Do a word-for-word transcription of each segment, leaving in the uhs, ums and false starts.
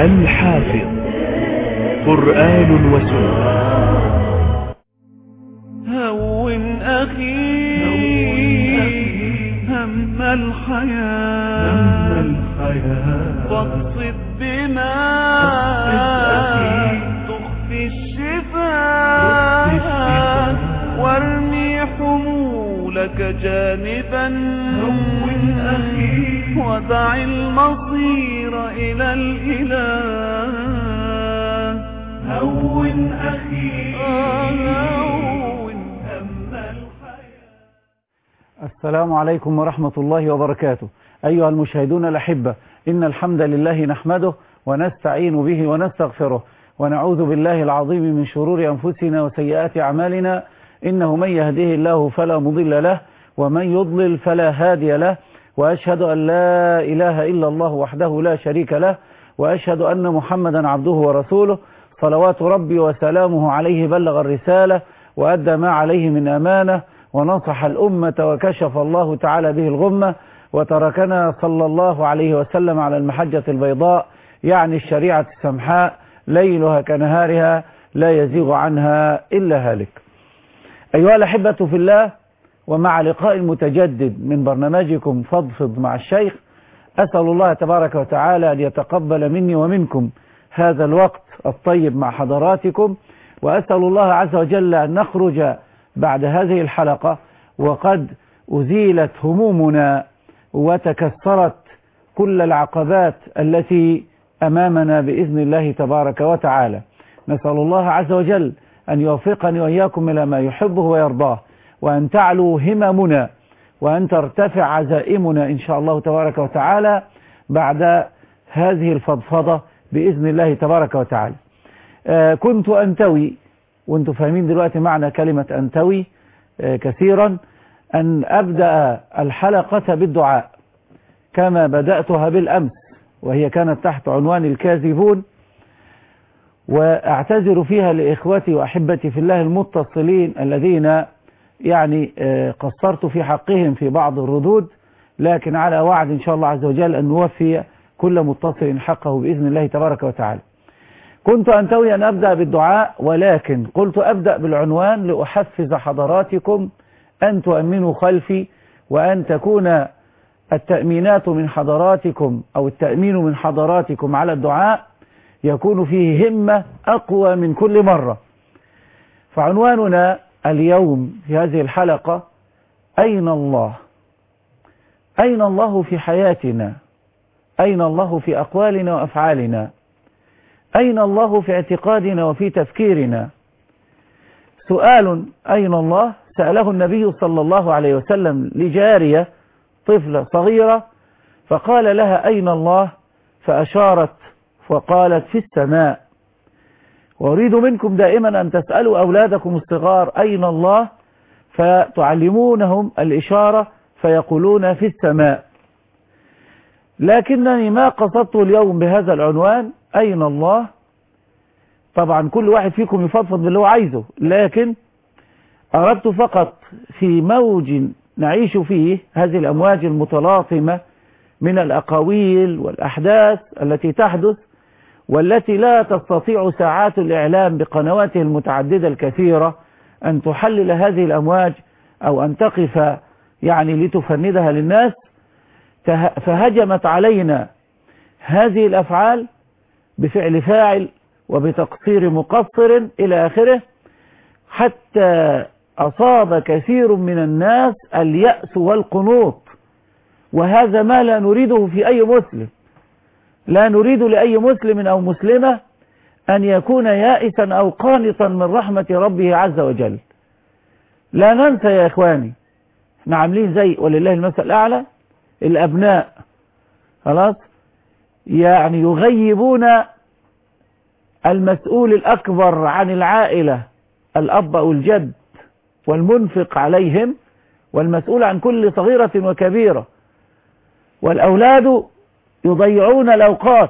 الحافظ قرآن وسنة. هون أخي هم الحياة فاقصد بما تخفي الشفاء وارمي حمولك جانبا هون أخي ودع المصير إلى الإله. هون أخي هون هم الحياة. السلام عليكم ورحمة الله وبركاته. أيها المشاهدون الأحبة، إن الحمد لله نحمده ونستعين به ونستغفره ونعوذ بالله العظيم من شرور أنفسنا وسيئات أعمالنا، إنه من يهده الله فلا مضل له ومن يضلل فلا هادي له، وأشهد أن لا إله إلا الله وحده لا شريك له، وأشهد أن محمدا عبده ورسوله صلوات ربي وسلامه عليه. بلغ الرسالة وأدى ما عليه من أمانة ونصح الأمة وكشف الله تعالى به الغمة، وتركنا صلى الله عليه وسلم على المحجة البيضاء، يعني الشريعة السمحاء، ليلها كنهارها لا يزيغ عنها إلا هالك. أيها الأحبة في الله، ومع لقاء متجدد من برنامجكم فضفض مع الشيخ، أسأل الله تبارك وتعالى أن يتقبل مني ومنكم هذا الوقت الطيب مع حضراتكم، وأسأل الله عز وجل أن نخرج بعد هذه الحلقة وقد أزيلت همومنا وتكسرت كل العقبات التي أمامنا بإذن الله تبارك وتعالى. نسأل الله عز وجل أن يوفقني وإياكم إلى ما يحبه ويرضاه، وأن تعلو هممنا وأن ترتفع عزائمنا إن شاء الله تبارك وتعالى بعد هذه الفضفضة بإذن الله تبارك وتعالى. آه كنت أنتوي، وأنتم فاهمين دلوقتي معنى كلمة أنتوي آه كثيرا، أن أبدأ الحلقة بالدعاء كما بدأتها بالأمس، وهي كانت تحت عنوان الكاذبون، وأعتذر فيها لإخوتي وأحبتي في الله المتصلين الذين يعني قصرت في حقهم في بعض الردود، لكن على وعد إن شاء الله عز وجل أن نوفي كل متصل حقه بإذن الله تبارك وتعالى. كنت أنتوي أن أبدأ بالدعاء، ولكن قلت أبدأ بالعنوان لأحفز حضراتكم أن تؤمنوا خلفي، وأن تكون التأمينات من حضراتكم أو التأمين من حضراتكم على الدعاء يكون فيه همة أقوى من كل مرة. فعنواننا اليوم في هذه الحلقة: أين الله؟ أين الله في حياتنا؟ أين الله في أقوالنا وأفعالنا؟ أين الله في اعتقادنا وفي تفكيرنا؟ سؤال أين الله سأله النبي صلى الله عليه وسلم لجارية طفلة صغيرة، فقال لها: أين الله؟ فأشارت وقالت: في السماء. وأريد منكم دائما أن تسألوا أولادكم الصغار أين الله، فتعلمونهم الإشارة فيقولون في السماء. لكنني ما قصدت اليوم بهذا العنوان أين الله. طبعا كل واحد فيكم يفضفض باللي هو عايزه، لكن أردت فقط في موج نعيش فيه، هذه الأمواج المتلاطمة من الأقاويل والأحداث التي تحدث، والتي لا تستطيع ساعات الإعلام بقنواته المتعددة الكثيرة أن تحلل هذه الأمواج أو أن تقف يعني لتفندها للناس، فهجمت علينا هذه الأفعال بفعل فاعل وبتقصير مقصر إلى آخره، حتى أصاب كثير من الناس اليأس والقنوط، وهذا ما لا نريده في أي مسلم. لا نريد لأي مسلم أو مسلمة أن يكون يائسا أو قانطا من رحمة ربه عز وجل. لا ننسى يا إخواني، احنا عاملين زي ولله المثل الأعلى الأبناء، خلاص يعني يغيبون المسؤول الأكبر عن العائلة، الأب أو الجد والمنفق عليهم والمسؤول عن كل صغيرة وكبيرة، والأولاد يضيعون الأوقات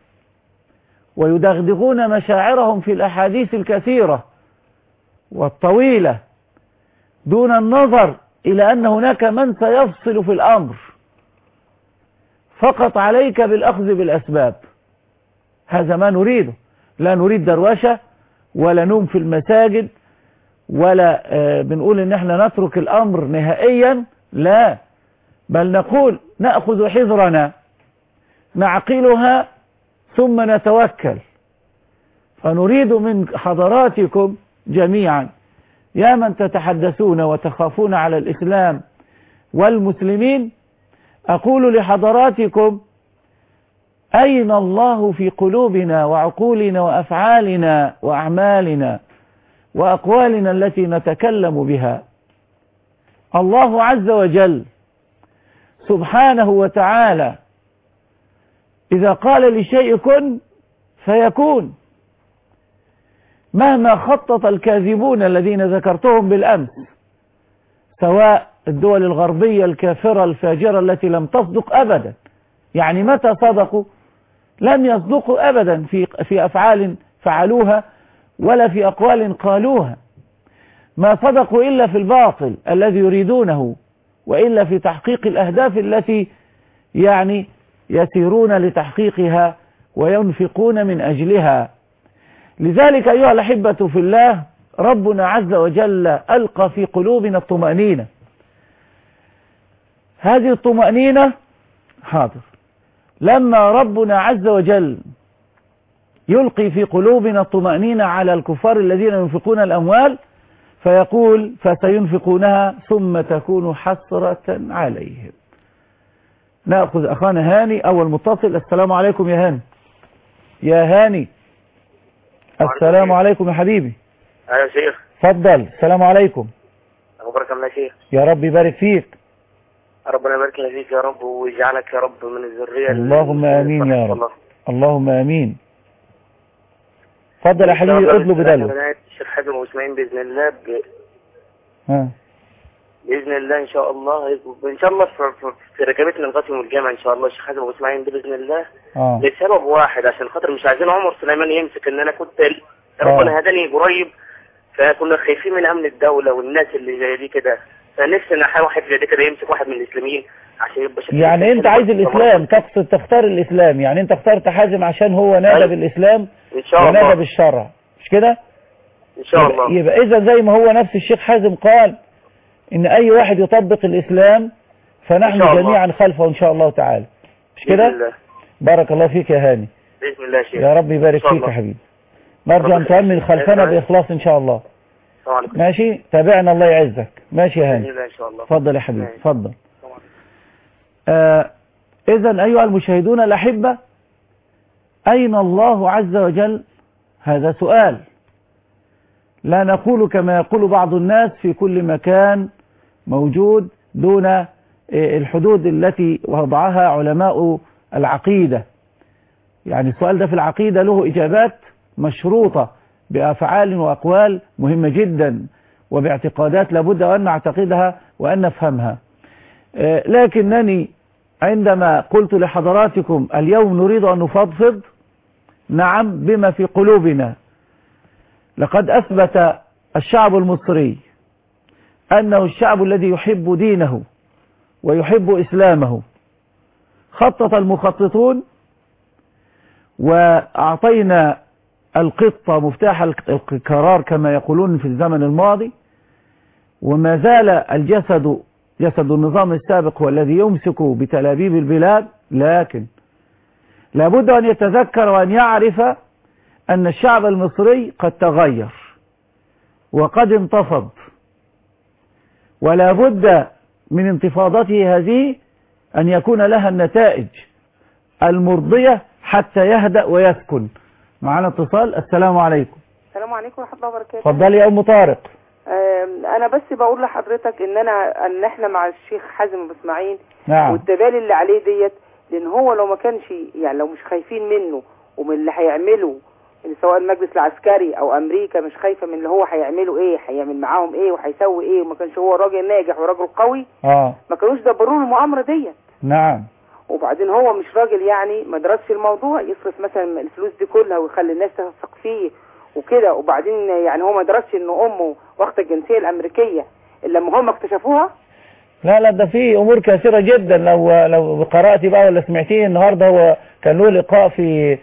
ويدغدغون مشاعرهم في الأحاديث الكثيرة والطويلة دون النظر إلى أن هناك من سيفصل في الأمر. فقط عليك بالأخذ بالأسباب. هذا ما نريده. لا نريد دروشة ولا نوم في المساجد ولا آه بنقول ان احنا نترك الامر نهائيا، لا، بل نقول نأخذ حذرنا نعقلها ثم نتوكل. فنريد من حضراتكم جميعا يا من تتحدثون وتخافون على الإسلام والمسلمين، أقول لحضراتكم أين الله في قلوبنا وعقولنا وأفعالنا وأعمالنا وأقوالنا التي نتكلم بها؟ الله عز وجل سبحانه وتعالى إذا قال لشيء كن فيكون، مهما خطط الكاذبون الذين ذكرتهم بالأمس، سواء الدول الغربية الكافرة الفاجرة التي لم تصدق أبدا، يعني متى صدقوا؟ لم يصدقوا أبدا في في أفعال فعلوها ولا في أقوال قالوها، ما صدقوا إلا في الباطل الذي يريدونه، وإلا في تحقيق الأهداف التي يعني يسيرون لتحقيقها وينفقون من أجلها. لذلك أيها الأحبة في الله، ربنا عز وجل ألقى في قلوبنا الطمأنينة. هذه الطمأنينة حاضر لما ربنا عز وجل يلقي في قلوبنا الطمأنينة على الكفار الذين ينفقون الأموال، فيقول فسينفقونها ثم تكون حسرة عليهم. نأخذ أخانا هاني أول متصل. السلام عليكم يا هاني. يا هاني السلام عليكم يا حبيبي. ايوه يا شيخ. اتفضل. السلام عليكم. اخبارك يا شيخ؟ يا رب يبارك فيك. ربنا يبارك لنا فيك يا رب ويجعلك يا رب من الذريه. اللهم امين يا رب. اللهم امين. اتفضل يا حبيبي اطلب بدله. الشيخ حازم ابو اسماعيل باذن الله ب... ها باذن الله ان شاء الله ان شاء الله في, في, في ركبتنا لغايه يوم الجامعه ان شاء الله. الشيخ حازم ابو اسماعيل باذن الله اه لسبب واحد، عشان خاطر مش عايزين عمر سليمان يمسك. ان انا كنت ربنا هداني قريب، فكنا خايفين من امن الدوله والناس اللي زي دي كده، فنفسي ان واحد زي ده كده يمسك واحد من الاسلاميين عشان يبقى شكل. يعني انت عايز الاسلام، تقصد تختار الاسلام، يعني انت اخترت حازم عشان هو نادى بالاسلام ان شاء الله ونادى بالشرع، مش كده؟ ان شاء الله. يبقى اذا زي ما هو نفس الشيخ حازم قال ان اي واحد يطبق الاسلام فنحن جميعا خلفه ان شاء الله تعالى، مش كده؟ بارك الله فيك يا هاني. باذن الله يا شيخ. يا رب يبارك فيك يا حبيبي. نرجو ان تؤمن خلفنا باخلاص ان شاء الله. ماشي، تابعنا الله يعزك. ماشي يا هاني. اتفضل يا حبيبي اتفضل. آه اذا ايها المشاهدون الاحبه، اين الله عز وجل؟ هذا سؤال. لا نقول كما يقول بعض الناس في كل مكان موجود دون الحدود التي وضعها علماء العقيدة. يعني السؤال ده في العقيدة له إجابات مشروطة بأفعال وأقوال مهمة جدا، وباعتقادات لابد أن نعتقدها وأن نفهمها. لكنني عندما قلت لحضراتكم اليوم نريد أن نفضفض، نعم، بما في قلوبنا. لقد أثبت الشعب المصري أنه الشعب الذي يحب دينه ويحب إسلامه. خطط المخططون وأعطينا القطة مفتاح القرار كما يقولون في الزمن الماضي، وما زال الجسد جسد النظام السابق هو الذي يمسك بتلابيب البلاد. لكن لابد أن يتذكر وأن يعرف أن الشعب المصري قد تغير وقد انتفض، ولا بد من انتفاضته هذه أن يكون لها النتائج المرضية حتى يهدأ ويسكن. معنا اتصال. السلام عليكم. السلام عليكم ورحمة الله وبركاته. اتفضلي يا أم طارق. أنا بس بقول لحضرتك إن أنا إن إحنا مع الشيخ حازم أبو إسماعيل. نعم. والتبالي اللي عليه ديت، لأن هو لو ما كانش يعني لو مش خايفين منه ومن اللي هيعمله سواء المجلس العسكري أو أمريكا مش خايفة من اللي هو هيعمله إيه، هيعمل معاهم إيه وهيسوي إيه، وما كانش هو راجل ناجح وراجل قوي آه ما كانوش دبروا له المؤامرة ديت. نعم. وبعدين هو مش راجل يعني ما درسش الموضوع يصرف مثلا الفلوس دي كلها ويخلي الناس تثق فيه وكده. وبعدين يعني هو ما درسش ان امه واخده الجنسيه الامريكيه الا لما هم اكتشفوها. لا لا ده في امور كثيره جدا. لو لو قراتي بقى ولا سمعتيه النهارده، هو كان له لقاء في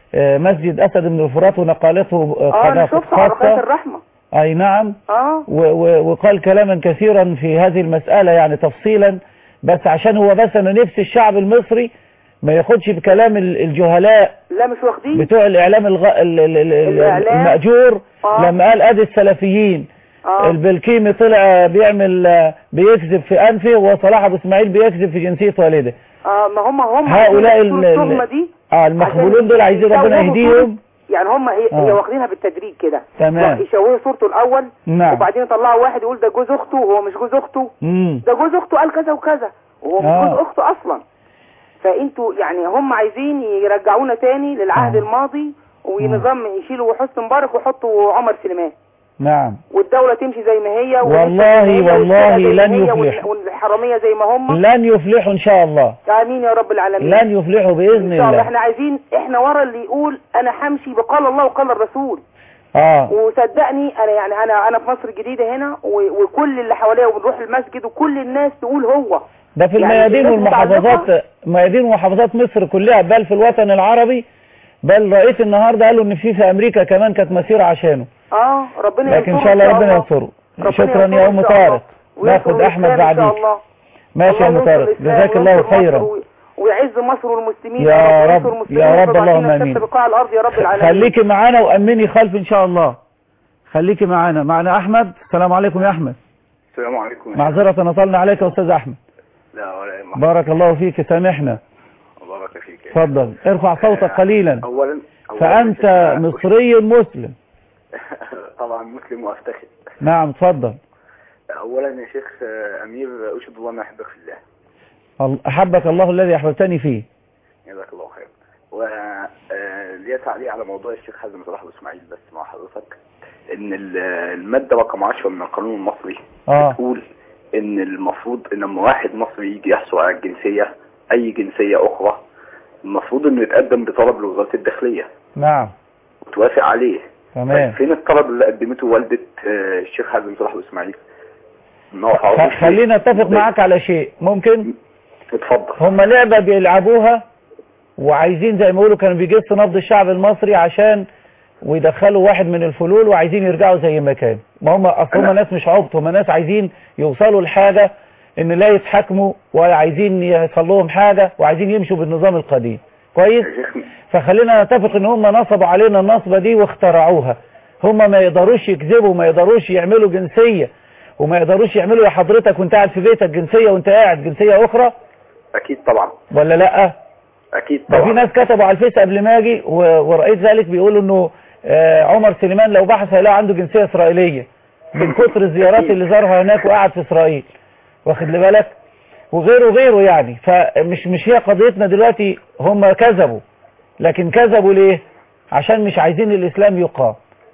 آه، مسجد أسد بن الفرات ونقلته آه، اه انا قناة شفت على قناة خاصة. الرحمة. أي نعم. اه و- و- وقال كلاما كثيرا في هذه المسألة يعني تفصيلا، بس عشان هو بس أنا نفس الشعب المصري ما ياخدش بكلام ال- الجهلاء لا مش واخدين بتوع الإعلام الغ... ال- ال- ال- الإعلام. المأجور. آه. لما قال أدي السلفيين اه البلكيمي طلع بيعمل آه، بيكذب في أنفه، وصلاح أبو إسماعيل بيكذب في جنسية والده. اه ما هم هم هؤلاء عايزين ال- يقولوا التهمة دي اه المخبولون عشان دول عايزين ربنا يشوهوا يهديهم. صورة- يعني هم هي, آه. هي واخدينها بالتدريج كده. تمام. يشوهوا صورته الاول نعم. وبعدين يطلعوا واحد يقول ده جوز اخته وهو مش جوز اخته، امم ده جوز اخته قال كذا وكذا وهو مش آه. جوز اخته اصلا. فانتوا يعني هم عايزين يرجعونا تاني للعهد آه. الماضي ونظام يشيلوا حسني مبارك ويحطوا عمر سليمان نعم. والدولة تمشي زي ما هي والله زي ما هي والله والسرقة زي ما لن هي يفلح. والحرامية زي ما هم. لن يفلحوا إن شاء الله. امين يا رب العالمين. لن يفلحوا بإذن ان شاء الله. الله. احنا عايزين احنا ورا اللي يقول انا همشي بقال الله وقال الرسول. اه وصدقني انا يعني انا انا في مصر الجديدة هنا و- وكل اللي حواليا وبنروح المسجد وكل الناس تقول هو ده في يعني الميادين الناس والمحافظات، ميادين ومحافظات مصر كلها، بل في الوطن العربي. بل رئيس النهارده قالوا ان في في امريكا كمان كانت مسيره عشانه. اه ربنا لكن ينصره ان شاء الله ربنا ينصره. ربنا شكرا ينصره يا إن ام شاء الله. طارق. وينصر ناخد احمد الإسلام إن شاء بعديك. الله. ماشي يا ام الله طارق، ينصر الإسلام جزاك الله وينصر خيرا. مصر ويعز مصر والمسلمين يا وينصر رب المسلمين يا رب ويبعث اللهم لنا امين. شتى بقاع الارض يا رب العالمين. خليكي معانا وامني خلف ان شاء الله. خليكي معانا. معنا احمد. السلام عليكم يا احمد. السلام عليكم. معذره نطلنا عليك يا استاذ احمد. لا ولا يهمك. بارك الله فيك، سامحنا. بارك فيك. اتفضل ارفع صوتك قليلا. اولا أولاً فانت مصري مسلم. طبعا مسلم وافتخر. نعم اتفضل. اولا يا شيخ امير اشهد الله ما احبك في الله. احبك الله الذي احببتني فيه. جزاك الله خير. ولي تعليق على موضوع الشيخ حازم صلاح ابو اسماعيل بس مع حضرتك، ان الماده رقم عشرة من القانون المصري اه بتقول ان المفروض ان لما واحد مصري يجي يحصل على الجنسيه اي جنسيه اخرى المفروض انه يتقدم بطلب لوزاره الداخليه. نعم. وتوافق عليه. تمام. فين الطلب اللي قدمته والدة الشيخ حازم صلاح ابو اسماعيل؟ ما خ- وقعوش فيه. خلينا اتفق معاك على شيء ممكن. اتفضل. هم لعبة بيلعبوها وعايزين زي ما يقولوا كانوا بيجسوا نبض الشعب المصري عشان ويدخلوا واحد من الفلول وعايزين يرجعوا زي ما كان. ما هم اصل هم أنا- ناس مش عبط، هم ناس عايزين يوصلوا لحاجة ان لا يتحكموا ولا عايزين يحصل لهم حاجة وعايزين يمشوا بالنظام القديم. كويس. يا شيخ فخلينا نتفق ان هم نصبوا علينا النصبة دي واخترعوها. هم ما يقدروش يكذبوا، ما يقدروش يعملوا جنسية، وما يقدروش يعملوا يا حضرتك وانت قاعد في بيتك جنسية وانت قاعد جنسية اخرى. اكيد طبعا. ولا لا؟ اكيد ده في طبعا. ناس كتبوا على الفيس قبل ما اجي و- ورأيت ذلك بيقولوا انه آه، عمر سليمان لو بحث هيلاقي عنده جنسية اسرائيلية من كتر الزيارات أكيد. اللي زارها هناك وقعد في اسرائيل. واخد لي بالك؟ وغيره وغيره يعني. فمش مش هي قضيتنا دلوقتي. هم كذبوا، لكن كذبوا ليه؟ عشان مش عايزين الاسلام يقام.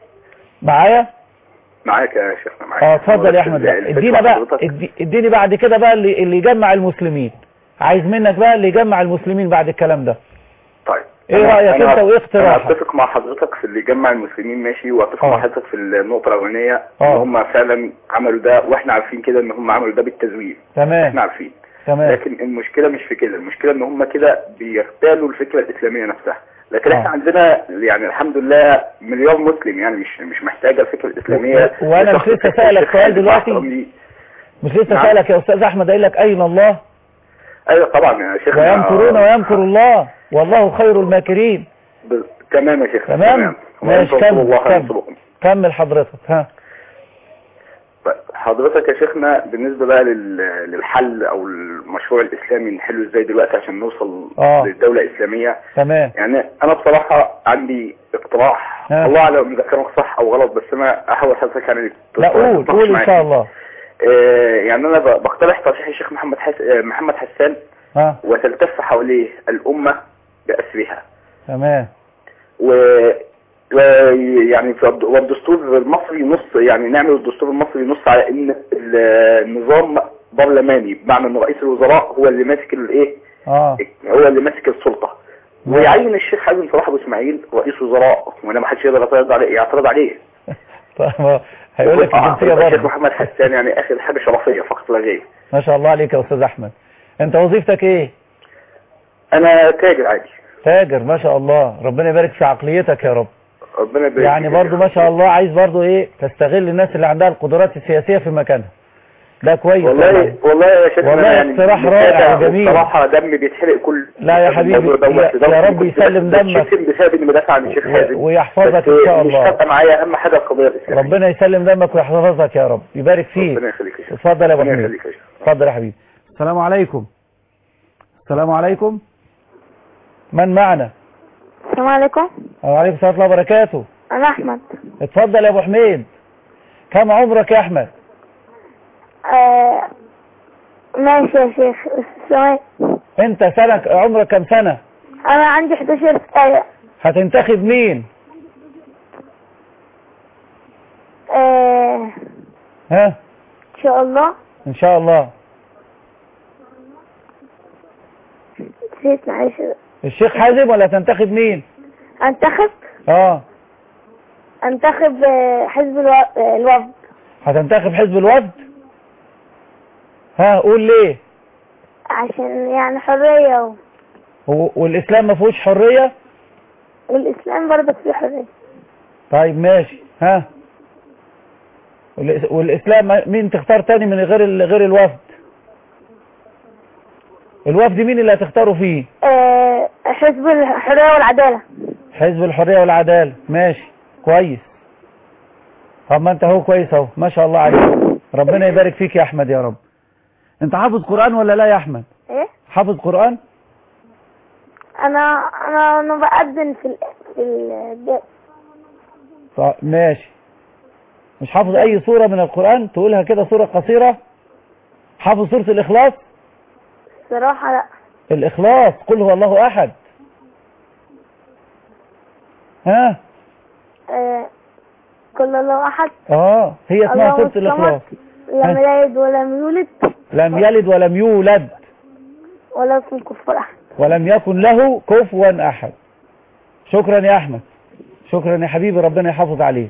معايا؟ معاك يا شيخنا معاك. اه اتفضل يا احمد بقى. الفكرة ادينا بقى حضرتك- ادي- اديني بعد كده بقى اللي, اللي يجمع المسلمين. عايز منك بقى اللي يجمع المسلمين بعد الكلام ده. طيب. ايه أنا- رأيك أنا- انت وايه انا اقتراحك؟ اتفق مع حضرتك في اللي يجمع المسلمين ماشي، واتفق آه. مع حضرتك في النقطة الاولانية ان آه. هم فعلا عملوا ده واحنا عارفين كده ان هم عملوا ده بالتزوير. تمام احنا عارفين. تمام. لكن المشكلة مش في كده، المشكلة ان هم كده بيغتالوا الفكرة الاسلامية نفسها. لكن آه. احنا عندنا يعني الحمد لله مليار مسلم يعني مش مش محتاجة الفكرة الاسلامية. و- وأنا مش لسه سألك سؤال دلوقتي؟ مش لسه نعم. سألك يا استاذ احمد قايل لك اين الله؟ ايوه طبعا يا شيخ. ويمكرون ويمكر الله والله خير الماكرين. ب... تمام يا شيخ. تمام ماشي. وينصر كمل الله كمل ينصركم. كمل حضرتك. ها حضرتك يا شيخنا بالنسبة بقى لل... للحل او المشروع الاسلامي نحله ازاي دلوقتي عشان نوصل آه. للدولة الاسلامية. تمام. يعني انا بصراحة عندي اقتراح. آه. الله اعلم اذا كان صح او غلط بس انا احاول حضرتك يعني لا قول تتناقش قول ان معايا. شاء الله. آه يعني انا ب- بقترح تصحيح الشيخ محمد حس... آه، محمد حسان ها وتلتف حواليه الامة باسرها. تمام. و ويعني في الد- والدستور المصري نص يعني نعمل الدستور المصري نص على ان ال- النظام برلماني بمعنى ان رئيس الوزراء هو اللي ماسك الايه اه هو اللي ماسك السلطة. ويعين الشيخ حازم صلاح ابو اسماعيل رئيس وزراء وانا ما حدش يقدر يعترض عليه يعترض عليه. طيب هيقول لك آه، الجنسية يبقى الشيخ برضه. محمد حسان يعني اخر حاجة شرفية فقط لا غير. ما شاء الله عليك يا استاذ احمد. انت وظيفتك ايه؟ انا تاجر عادي. تاجر ما شاء الله، ربنا يبارك في عقليتك يا رب. ربنا يبارك يعني فيك. برضو ما شاء الله عايز برضو ايه تستغل الناس اللي عندها القدرات السياسية في مكانها. ده كويس والله والله يا شيخ، والله يعني اقتراح رائع وجميل. بصراحه دمي بيتحرق كل لا يا حبيبي يا, يا رب يسلم دمك بسبب اني بدافع عن الشيخ حازم ويحفظك ان شاء الله. مش فارقه معايا، اهم حاجه القضيه الاسلاميه. ربنا يسلم دمك ويحفظك يا رب، يبارك فيك. ربنا يخليك يا شيخ. اتفضل يا ابو ربنا حميد. يخليك يا شيخ. اتفضل يا حبيبي. السلام عليكم. السلام عليكم. من معنا؟ السلام عليكم. وعليكم السلام ورحمة الله وبركاته. أنا أحمد. اتفضل يا أبو حميد. كم عمرك يا أحمد؟ آه ماشي يا شيخ. ثواني. أنت سنة عمرك كم سنة؟ أنا عندي حداشر سنة. هتنتخب مين؟ آه ها؟ إن شاء الله. إن شاء الله. نسيت معلش. الشيخ حازم ولا تنتخب مين؟ أنتخب اه أنتخب آه، حزب الو- آه، الوفد. هتنتخب حزب الوفد؟ ها قول ليه؟ عشان يعني حرية و... و- والإسلام ما فيهوش حرية؟ والإسلام برضك فيه حرية. طيب ماشي. ها؟ والإس- والإسلام مين تختار تاني من غير ال- غير الوفد؟ الوفد مين اللي هتختاروا فيه؟ آه حزب الحرية والعدالة. حزب الحرية والعدالة. ماشي كويس. طب ما انت اهو كويس اهو ما شاء الله عليك. ربنا يبارك فيك يا احمد يا رب. انت حافظ قرآن ولا لا يا احمد؟ إيه؟ حافظ قرآن؟ أنا أنا أنا بأذن في ال... في ال... طب ماشي. مش حافظ اي سورة من القرآن تقولها كده سورة قصيرة؟ حافظ سورة الاخلاص؟ الصراحة لا. الاخلاص قل هو الله احد. ها؟ آه كل الله أحد. اه هي اسمها الله سورة الصمد. الاخلاص. لم يلد ولم يولد لم يلد ولم يولد ولا يكن كفر أحد. ولم يكن له كفوا احد. شكرا يا احمد. شكرا يا حبيبي ربنا يحافظ عليك.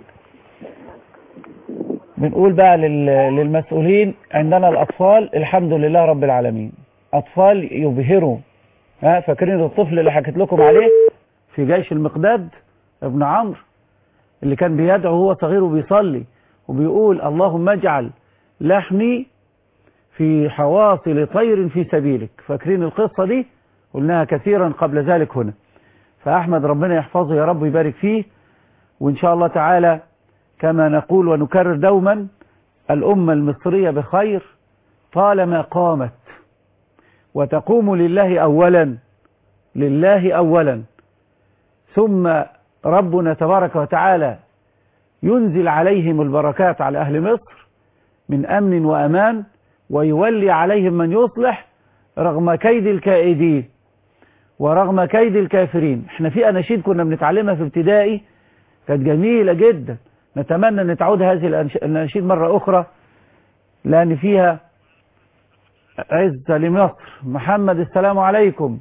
بنقول بقى لل- للمسؤولين عندنا الاطفال الحمد لله رب العالمين اطفال يبهروا. ها فاكرين الطفل اللي حكيت لكم عليه في جيش المقداد ابن عمرو اللي كان بيدعو وهو صغير وبيصلي وبيقول اللهم اجعل لحمي في حواصل طير في سبيلك. فاكرين القصة دي؟ قلناها كثيرا قبل ذلك هنا. فأحمد ربنا يحفظه يا رب ويبارك فيه. وإن شاء الله تعالى كما نقول ونكرر دوما الأمة المصرية بخير طالما قامت وتقوم لله أولا لله أولا ثم ربنا تبارك وتعالى ينزل عليهم البركات على أهل مصر من أمن وأمان ويولي عليهم من يصلح رغم كيد الكائدين ورغم كيد الكافرين. احنا في أناشيد كنا بنتعلمها في ابتدائي كانت جميلة جدا، نتمنى أن تعود هذه الأناشيد مرة أخرى لأن فيها عز لمصر. محمد السلام عليكم.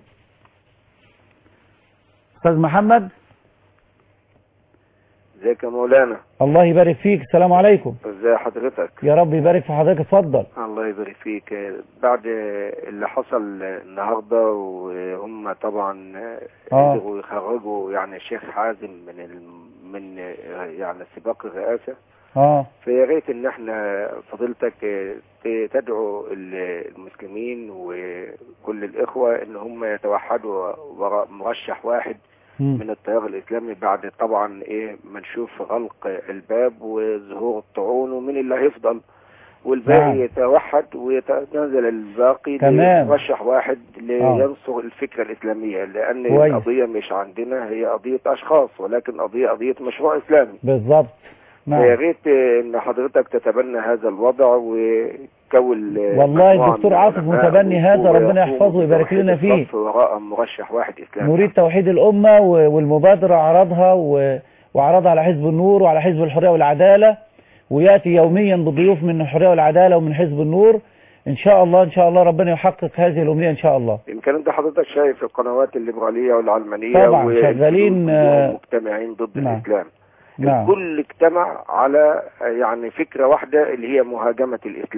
أستاذ محمد. ازيك يا مولانا؟ الله يبارك فيك. السلام عليكم. ازي حضرتك؟ يا رب يبارك في حضرتك. اتفضل. الله يبارك فيك. بعد اللي حصل النهارده وهم طبعا آه. قدروا يخرجوا يعني الشيخ حازم من ال... من يعني سباق الرئاسه. اه فيا ريت ان احنا فضيلتك تدعو المسلمين وكل الاخوه ان هم يتوحدوا وراء مرشح واحد من التيار الاسلامي بعد طبعا ايه ما نشوف غلق الباب وظهور الطاعون ومين اللي هيفضل والباقي نعم. يتوحد ويتنازل الباقي لمرشح واحد لينصر الفكره الاسلاميه لان كويس. القضيه مش عندنا هي قضيه اشخاص ولكن قضيه قضيه مشروع اسلامي بالظبط. نعم. يا ريت ان حضرتك تتبنى هذا الوضع وكون والله الدكتور عاطف متبني هذا ربنا يحفظه ويبارك لنا فيه. وراء مرشح واحد اسلامي. نريد توحيد الامه والمبادره عرضها وعرضها على حزب النور وعلى حزب الحريه والعداله وياتي يوميا بضيوف من الحريه والعداله ومن حزب النور ان شاء الله. ان شاء الله ربنا يحقق هذه الامنيه ان شاء الله. يمكن انت حضرتك شايف القنوات الليبراليه والعلمانيه طبعا شغالين مجتمعين ضد نعم. الاسلام. نعم. الكل اجتمع على يعني فكرة واحدة اللي هي مهاجمة الإسلام.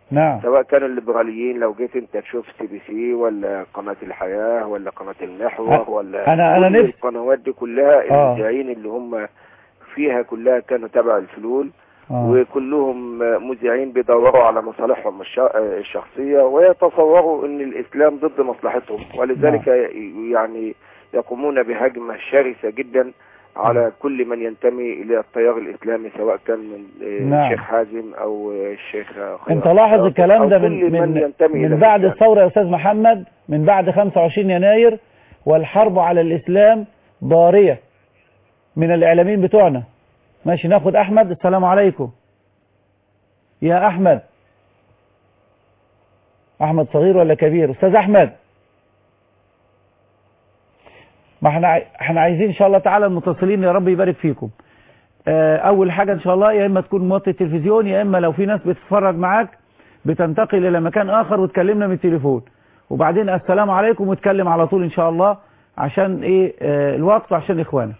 نعم. سواء كانوا الليبراليين، لو جيت انت تشوف سي بي سي ولا قناة الحياة ولا قناة المحور ولا أنا أنا كل نفس القنوات دي كلها آه. المذيعين اللي هم فيها كلها كانوا تبع الفلول. آه. وكلهم مذيعين بيدوروا على مصالحهم الش- الشخصية، ويتصوروا ان الاسلام ضد مصلحتهم، ولذلك يعني يقومون بهجمة شرسة جدا على كل من ينتمي الى التيار الاسلامي، سواء كان من نعم. الشيخ حازم او الشيخ خيرت انت لاحظ الكلام أو ده كل من من من, ينتمي إلى من بعد الإسلام. الثورة يا أستاذ محمد، من بعد خمسة وعشرين يناير والحرب على الإسلام ضارية من الإعلاميين بتوعنا. ماشي، ناخد أحمد. السلام عليكم يا أحمد. أحمد صغير ولا كبير؟ أستاذ أحمد، ما احنا عاي- احنا عايزين إن شاء الله تعالى المتصلين يا رب يبارك فيكم. آه، أول حاجة إن شاء الله يا إما تكون موطي التلفزيون، يا إما لو في ناس بتتفرج معاك بتنتقل إلى مكان آخر وتكلمنا من التليفون، وبعدين السلام عليكم وتكلم على طول إن شاء الله عشان إيه آه الوقت وعشان إخوانك.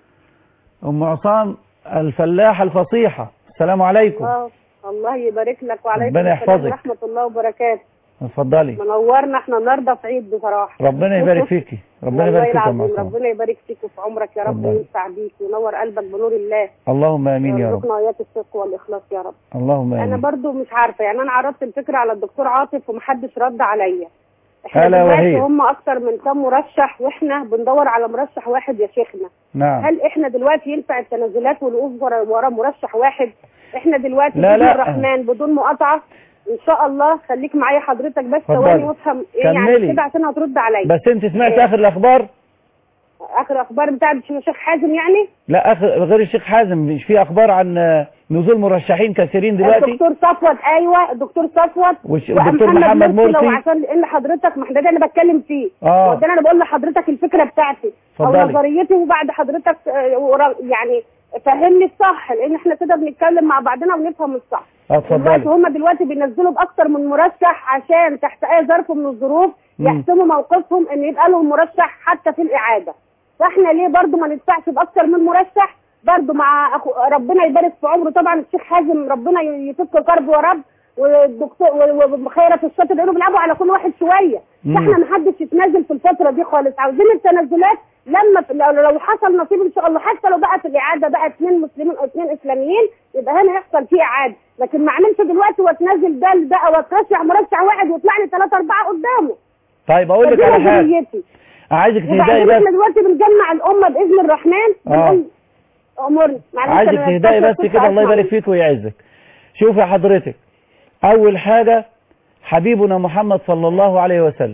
أم عصام الفلاحة الفصيحة، السلام عليكم. الله الله يبارك لك وعليكم ربنا السلام يحفظك. ورحمة الله وبركاته. اتفضلي. منورنا، احنا النهارده في عيد بصراحة. ربنا يبارك فيكي، ربنا والله يبارك فيك يا أم العظيم، عصام. ربنا يبارك فيك وفي عمرك يا رب، اتفضلي. وينفع بيك وينور قلبك بنور الله. اللهم آمين يا رب. ويرزقنا ايات الصدق والاخلاص يا رب. اللهم انا آمين. برضو مش عارفة، يعني انا عرضت الفكرة على الدكتور عاطف ومحدش رد عليا. احنا ألا دلوقتي وهي. هم اكتر من كام مرشح واحنا بندور على مرشح واحد يا شيخنا. نعم. هل احنا دلوقتي ينفع التنازلات والوقوف ورا ورا مرشح واحد؟ احنا دلوقتي لا بإذن لا. الرحمن بدون مقاطعة ان شاء الله. خليك معايا حضرتك بس اتفضلي. ثواني وافهم ايه يعني كملي. كده عشان هترد عليا. بس أنت سمعت إيه؟ آخر الأخبار؟ اخر اخبار بتاعت الشيخ حازم يعني؟ لا، آخر غير الشيخ حازم مش في أخبار عن آه، نزول مرشحين كثيرين دلوقتي؟ الدكتور صفوت، ايوه الدكتور صفوت والش- والدكتور محمد مرسي. لو مرسي. عشان لان حضرتك، ما احنا ده اللي بتكلم فيه. آه. وده انا بقول لحضرتك الفكره بتاعتي او اتفضلي. نظريتي، وبعد حضرتك آه، ورا- يعني فهمني الصح، لان احنا كده بنتكلم مع بعضنا ونفهم الصح. اتفضلي. دلوقتي هم دلوقتي بينزلوا باكتر من مرشح عشان تحت اي ظرف من الظروف مم. يحسموا موقفهم ان يبقى لهم مرشح حتى في الاعاده. فاحنا ليه برضو ما ندفعش باكتر من مرشح برضو مع أخو ربنا يبارك في عمره طبعا الشيخ حازم، ربنا يفك كربه يا رب، والدكتور وخيرة الشاطر لانه بيلعبوا على كل واحد شويه. مم. فاحنا ما حدش يتنازل في الفتره دي خالص. عاوزين التنازلات لما لو لو حصل نصيب ان شاء الله، حتى لو بقت الاعاده بقى اثنين مسلمين او اثنين اسلاميين، يبقى هنا يحصل فيه اعاده. لكن ما اعملش دلوقتي واتنازل ده لده واترشح مرشح واحد ويطلع لي ثلاثه اربعه قدامه. طيب أقول لك فدي على حاجة، نظريتي. عايزك تهدئي وبعدين بس. احنا دلوقتي بنجمع الامه باذن الرحمن. آه. بنقول امورنا. معلش عايزك أنا تهدئي بس بس كده، الله أسمع. يبارك فيك ويعزك. شوف يا حضرتك، أول حاجة حبيبنا محمد صلى الله عليه وسلم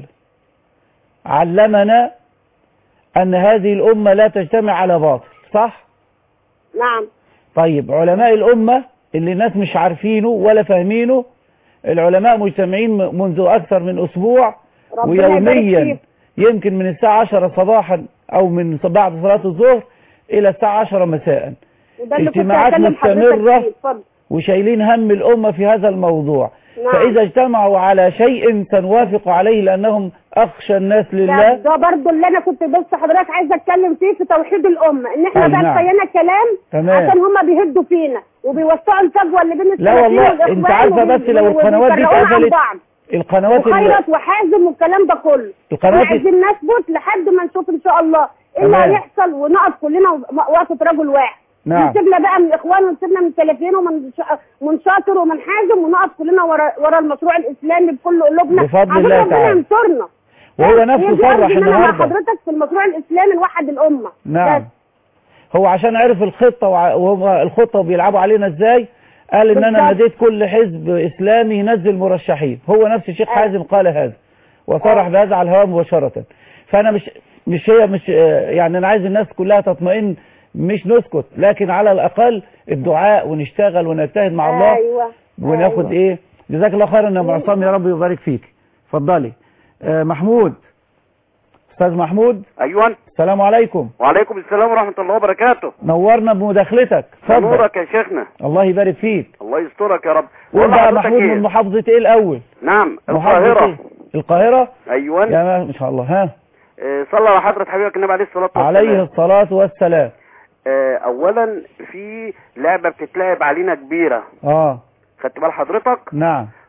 علمنا أن هذه الأمة لا تجتمع على باطل، صح؟ نعم. طيب علماء الأمة اللي الناس مش عارفينه ولا فاهمينه، العلماء مجتمعين م- منذ أكثر من أسبوع ربنا يبارك ويوميا، فيك. يمكن من الساعة عشرة صباحا أو من بعد صلاة الظهر إلى الساعة عشرة مساء، وده اللي كنت اجتماعات هكلم حضرتك مستمرة فيه. اتفضل. وشايلين هم الأمة في هذا الموضوع. نعم. فإذا اجتمعوا على شيء سنوافق عليه لأنهم أخشى الناس ده, لله. ده برضه اللي انا كنت بس حضرتك عايزه اتكلم فيه في توحيد الامه، ان احنا أي بقى نعم. كفايانا كلام تمام. عشان هم بيهدوا فينا وبيوسعوا الفجوه اللي بين لا السلفيين والله، والإخوان انت عارفة بس وبي- لو القنوات دي وبيفرقونا عن اتقفلت، بعض. القنوات اللي وخيرت وحازم والكلام ده كله. القنوات احنا عايزين نثبت لحد ما نشوف ان شاء الله ايه اللي تمام. هيحصل، ونقف كلنا وقفه رجل واحد. نعم. ونسيبنا بقى من الاخوان ونسيبنا من السلفيين ومن ش- من شاطر ومن حازم، ونقف كلنا ورا ورا المشروع الاسلامي بكل قلوبنا. بفضل عشان الله ربنا تعالى. ينصرنا. وهو هي نفسه دي صرح قصدي إن أنا مع النهارده. حضرتك في المشروع الاسلامي نوحد الامه. نعم. بس. هو عشان عرف الخطة وع- وهو الخطة وبيلعبوا علينا ازاي، قال ان انا بالظبط. ناديت كل حزب اسلامي ينزل مرشحين. هو نفس الشيخ أيوة. حازم قال هذا وصرح بهذا على الهواء مباشرة. فانا مش مش هي مش آه، يعني انا عايز الناس كلها تطمئن، مش نسكت، لكن على الاقل الدعاء ونشتغل ونجتهد مع الله. ايوه. وناخد أيوة. ايه. جزاك الله خيرا يا ام عصام، يا رب يبارك فيك. اتفضلي. آه محمود، استاذ محمود. ايوه. السلام عليكم. وعليكم السلام ورحمه الله وبركاته. نورنا بمداخلتك. اتفضل. نورك يا شيخنا. الله يبارك فيك. الله يسترك يا رب. قول بقى حضرتك محمود إيه؟ من محافظة ايه الاول؟ نعم محافظة القاهره. إيه؟ القاهرة. ايوه. يا ما ما شاء الله. ها. آه، صلى على حضره حبيبك النبي عليه الصلاه والسلام. عليه الصلاة والسلام. آه، اولا في لعبه بتتلعب علينا كبيره، اه خدت بال حضرتك؟ نعم.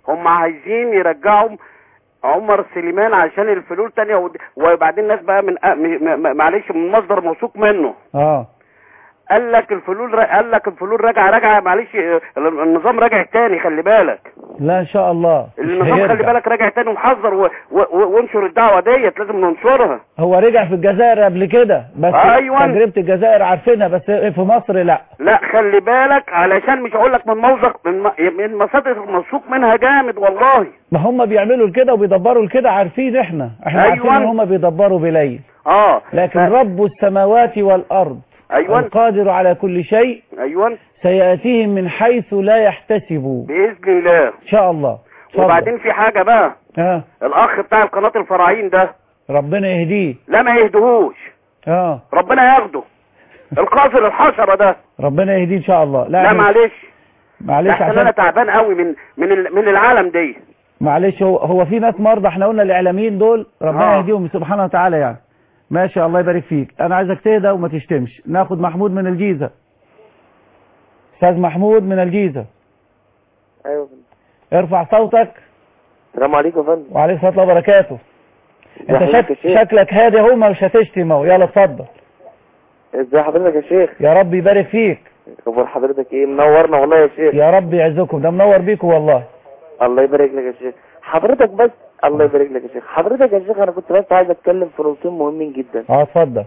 هم عايزين يرجعوا عمر سليمان عشان الفلول تانية ود- وبعدين الناس بقى من أ- م- م- معلش من مصدر موثوق منه اه قال لك الفلول ر- قال لك الفلول راجعه راجعه معلش اه، النظام راجع تاني خلي بالك لا ان شاء الله مش النظام خلي هيرجع. بالك راجع تاني ومحذر و- و- و- وانشر الدعوه ديت لازم ننشرها. هو رجع في الجزائر قبل كده بس أيوة. تجربة الجزائر عارفينها بس في مصر لا. لا خلي بالك علشان مش هقول لك من موثق من م- من مصادر موثوق منها جامد والله. ما هم بيعملوا كده وبيدبروا كده عارفين احنا احنا أيوة. عارفين ان هم بيدبروا بليل اه لكن ف- رب السماوات والارض ايوه القادر على كل شيء ايوه سيأتيهم من حيث لا يحتسبوا باذن الله. ان شاء الله. اتفضل. وبعدين في حاجه بقى اه الاخ بتاع القناه الفراعين ده ربنا يهديه. لا ما يهدهوش اه ربنا ياخده القاصر الحشره ده. ربنا يهديه ان شاء الله. لا إحنا- معلش معلش عشان انا عشان تعبان قوي من من ال- من العالم دي. معلش هو هو في ناس مرضى احنا قلنا الاعلاميين دول ربنا آه. يهديهم سبحانه وتعالى يعني. ماشي الله يبارك فيك. انا عايزك تهدى وما تشتمش. ناخد محمود من الجيزة. استاذ محمود من الجيزة ايوه ارفع صوتك. السلام عليكم يا فندم. وعليكم السلام وبركاته. انت ازي شك... حضرتك يا شيخ؟ شكلك هادي اهو مش هتشتم اهو. يلا اتفضل. ازي حضرتك يا شيخ؟ يا رب يبارك فيك. اخبار حضرتك ايه؟ منورنا والله يا شيخ. يا رب يعزكم ده منور بيكم والله. الله يبارك لك يا شيخ. حضرتك بس الله يبارك لك يا شيخ. حضرتك يا شيخ انا كنت بس عايز اتكلم في نقطتين مهمين جدا. اه اتفضل.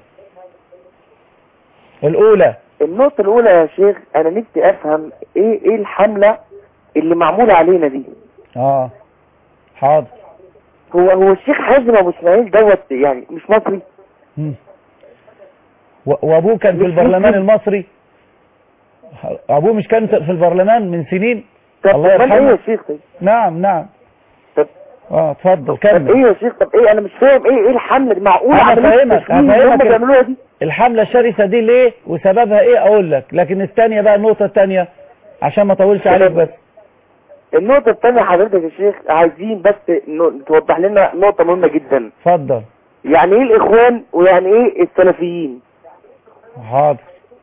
الاولى النقطة الأولى يا شيخ أنا نفسي أفهم إيه إيه الحملة اللي معمولة علينا دي. اه حاضر. هو هو الشيخ حازم أبو إسماعيل دوت يعني مش مصري؟ مم. و- وابوه كان في مش البرلمان مسلم. المصري. ابوه مش كان في البرلمان من سنين. طب الله أمال إيه يرحمه. يا شيخ طيب؟ نعم نعم. طب اه اتفضل طب كمل. إيه يا شيخ طب إيه أنا مش فاهم إيه إيه الحملة دي معقولة أنا عملية فاهمك، التشويه اللي هم هفهمك. بيعملوها دي؟ الحملة الشرسة دي ليه وسببها ايه اقول لك لكن الثانية بقى النقطة الثانية عشان ما اطولش عليك بس. النقطة الثانية حضرتك يا شيخ عايزين بس ن- توضح لنا نقطة مهمة جدا. اتفضل. يعني ايه الاخوان ويعني ايه السلفيين؟ حاضر.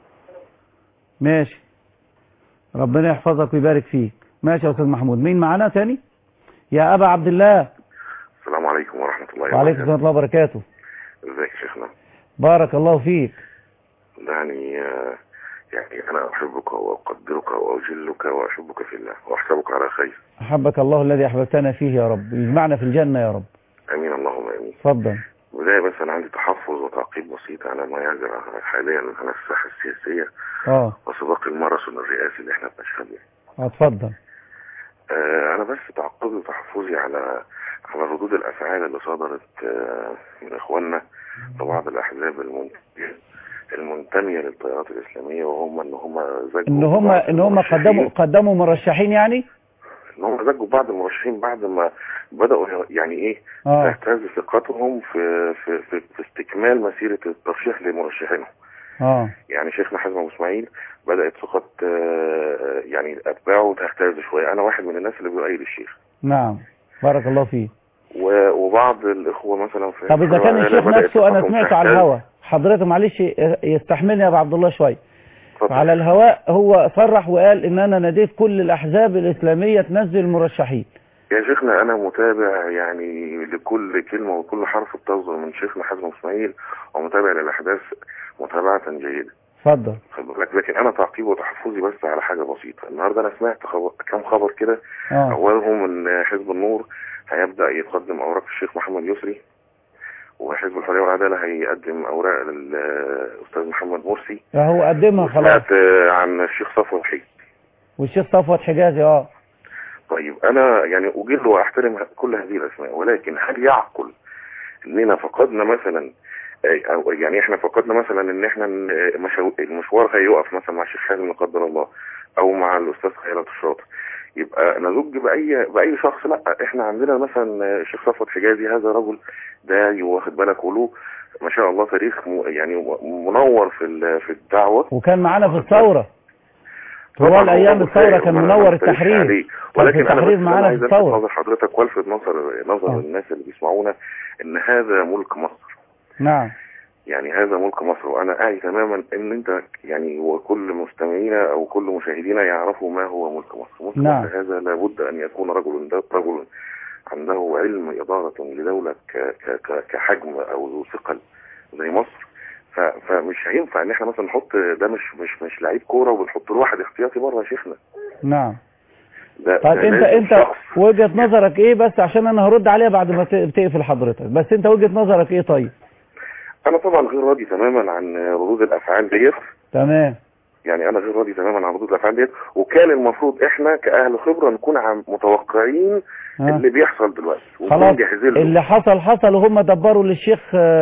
ماشي. ربنا يحفظك ويبارك فيك. ماشي يا استاذ محمود. مين معانا تاني؟ يا ابا عبد الله. السلام عليكم ورحمة الله وعليكم وبركاته. السلام وبركاته. ازيك يا شيخنا؟ بارك الله فيك. يعني آه، يعني أنا أحبك وأقدرك وأجلك وأحبك في الله وأحسبك على خير. احبك الله الذي احببتنا فيه يا رب. يجمعنا في الجنة يا رب. آمين اللهم آمين. اتفضل. بداية بس أنا عندي تحفظ وتعقيب بسيط على ما يجرى حاليا على الساحة السياسية اه وسباق الماراثون الرئاسي اللي احنا بنشهد له. اتفضل. آه، أنا بس تعقبي وتحفظي على على ردود الأفعال اللي صدرت آه، من إخواننا وبعض الأحزاب المنتمية المنتمية للتيارات الإسلامية وهم إن هم زجوا ان هم بعض ان هم المرشحين. قدموا قدموا مرشحين يعني. إن هم زجوا بعض المرشحين بعد ما بدأوا يعني إيه اه تهتز ثقتهم في في في, في استكمال مسيرة الترشيح لمرشحينهم. اه يعني شيخنا حازم أبو إسماعيل بدأت ثقة آه، يعني أتباعه تهتز شوية. أنا واحد من الناس اللي بيؤيد الشيخ. نعم بارك الله فيك. و- وبعض الإخوة مثلا في طب اذا كان الشيخ بدأت نفسه انا ثقتهم سمعته على تهتز. الهواء حضرتك معلش يستحملني يا ابو عبد الله شويه. اتفضل. على الهواء هو صرح وقال ان انا ناديت كل الاحزاب الاسلاميه تنزل المرشحين. يا شيخنا أنا متابع يعني لكل كلمة وكل حرف بتصدر من شيخنا حازم أبو إسماعيل ومتابع للأحداث متابعة جيدة. اتفضل. خد بالك لكن أنا تعقيب وتحفظي بس على حاجة بسيطة. النهاردة أنا سمعت خبر كم خبر كده. اه أولهم إن حزب النور هيبدأ يقدم أوراق الشيخ محمد يسري وحزب الحرية والعدالة هيقدم أوراق للأستاذ محمد مرسي. هو قدمها خلاص. سمعت عن الشيخ صفوت حجازي والشيخ صفوت حجازي اه طيب أنا يعني أجل وأحترم كل هذه الأسماء ولكن هل يعقل إننا فقدنا مثلا أو يعني إحنا فقدنا مثلا إن إحنا مشو... المشوار هيقف مثلا مع الشيخ حازم لا قدر الله أو مع الأستاذ خيرات الشاطر يبقى نزج بأي بأي شخص؟ لا إحنا عندنا مثلا الشيخ صفوت حجازي هذا رجل داعي واخد بالك وله ما شاء الله تاريخ م... يعني منور في ال... في الدعوة وكان معانا في الثورة طوال ايام الثورة كان منور التحرير. ولكن التحرير انا بس معانا عايز في الفت الثورة. نظر حضرتك والفت نظر نظر آه. الناس اللي بيسمعونا ان هذا ملك مصر. نعم يعني هذا ملك مصر، وانا اعي تماما ان انت يعني وكل مستمعينا او كل مشاهدينا يعرفوا ما هو ملك مصر. ملك نعم. مصر هذا لابد ان يكون رجل رجل عنده علم إدارة لدولة كحجم او ذو ثقل زي مصر. فمش هينفع ان احنا مثلا نحط ده مش مش مش لعيب كوره وبنحط له واحد احتياطي بره يا شيخنا. نعم. ده طيب ده انت انت وجهة نظرك ايه؟ بس عشان انا هرد عليها بعد ما تقفل حضرتك، بس انت وجهة نظرك ايه؟ طيب انا طبعا غير راضي تماما عن ردود الافعال ديت. تمام. يعني انا غير راضي تماما عن ردود الافعال ديت، وكان المفروض احنا كاهل خبره نكون عم متوقعين ها. اللي بيحصل دلوقتي خلاص اللي حصل حصل وهم دبروا للشيخ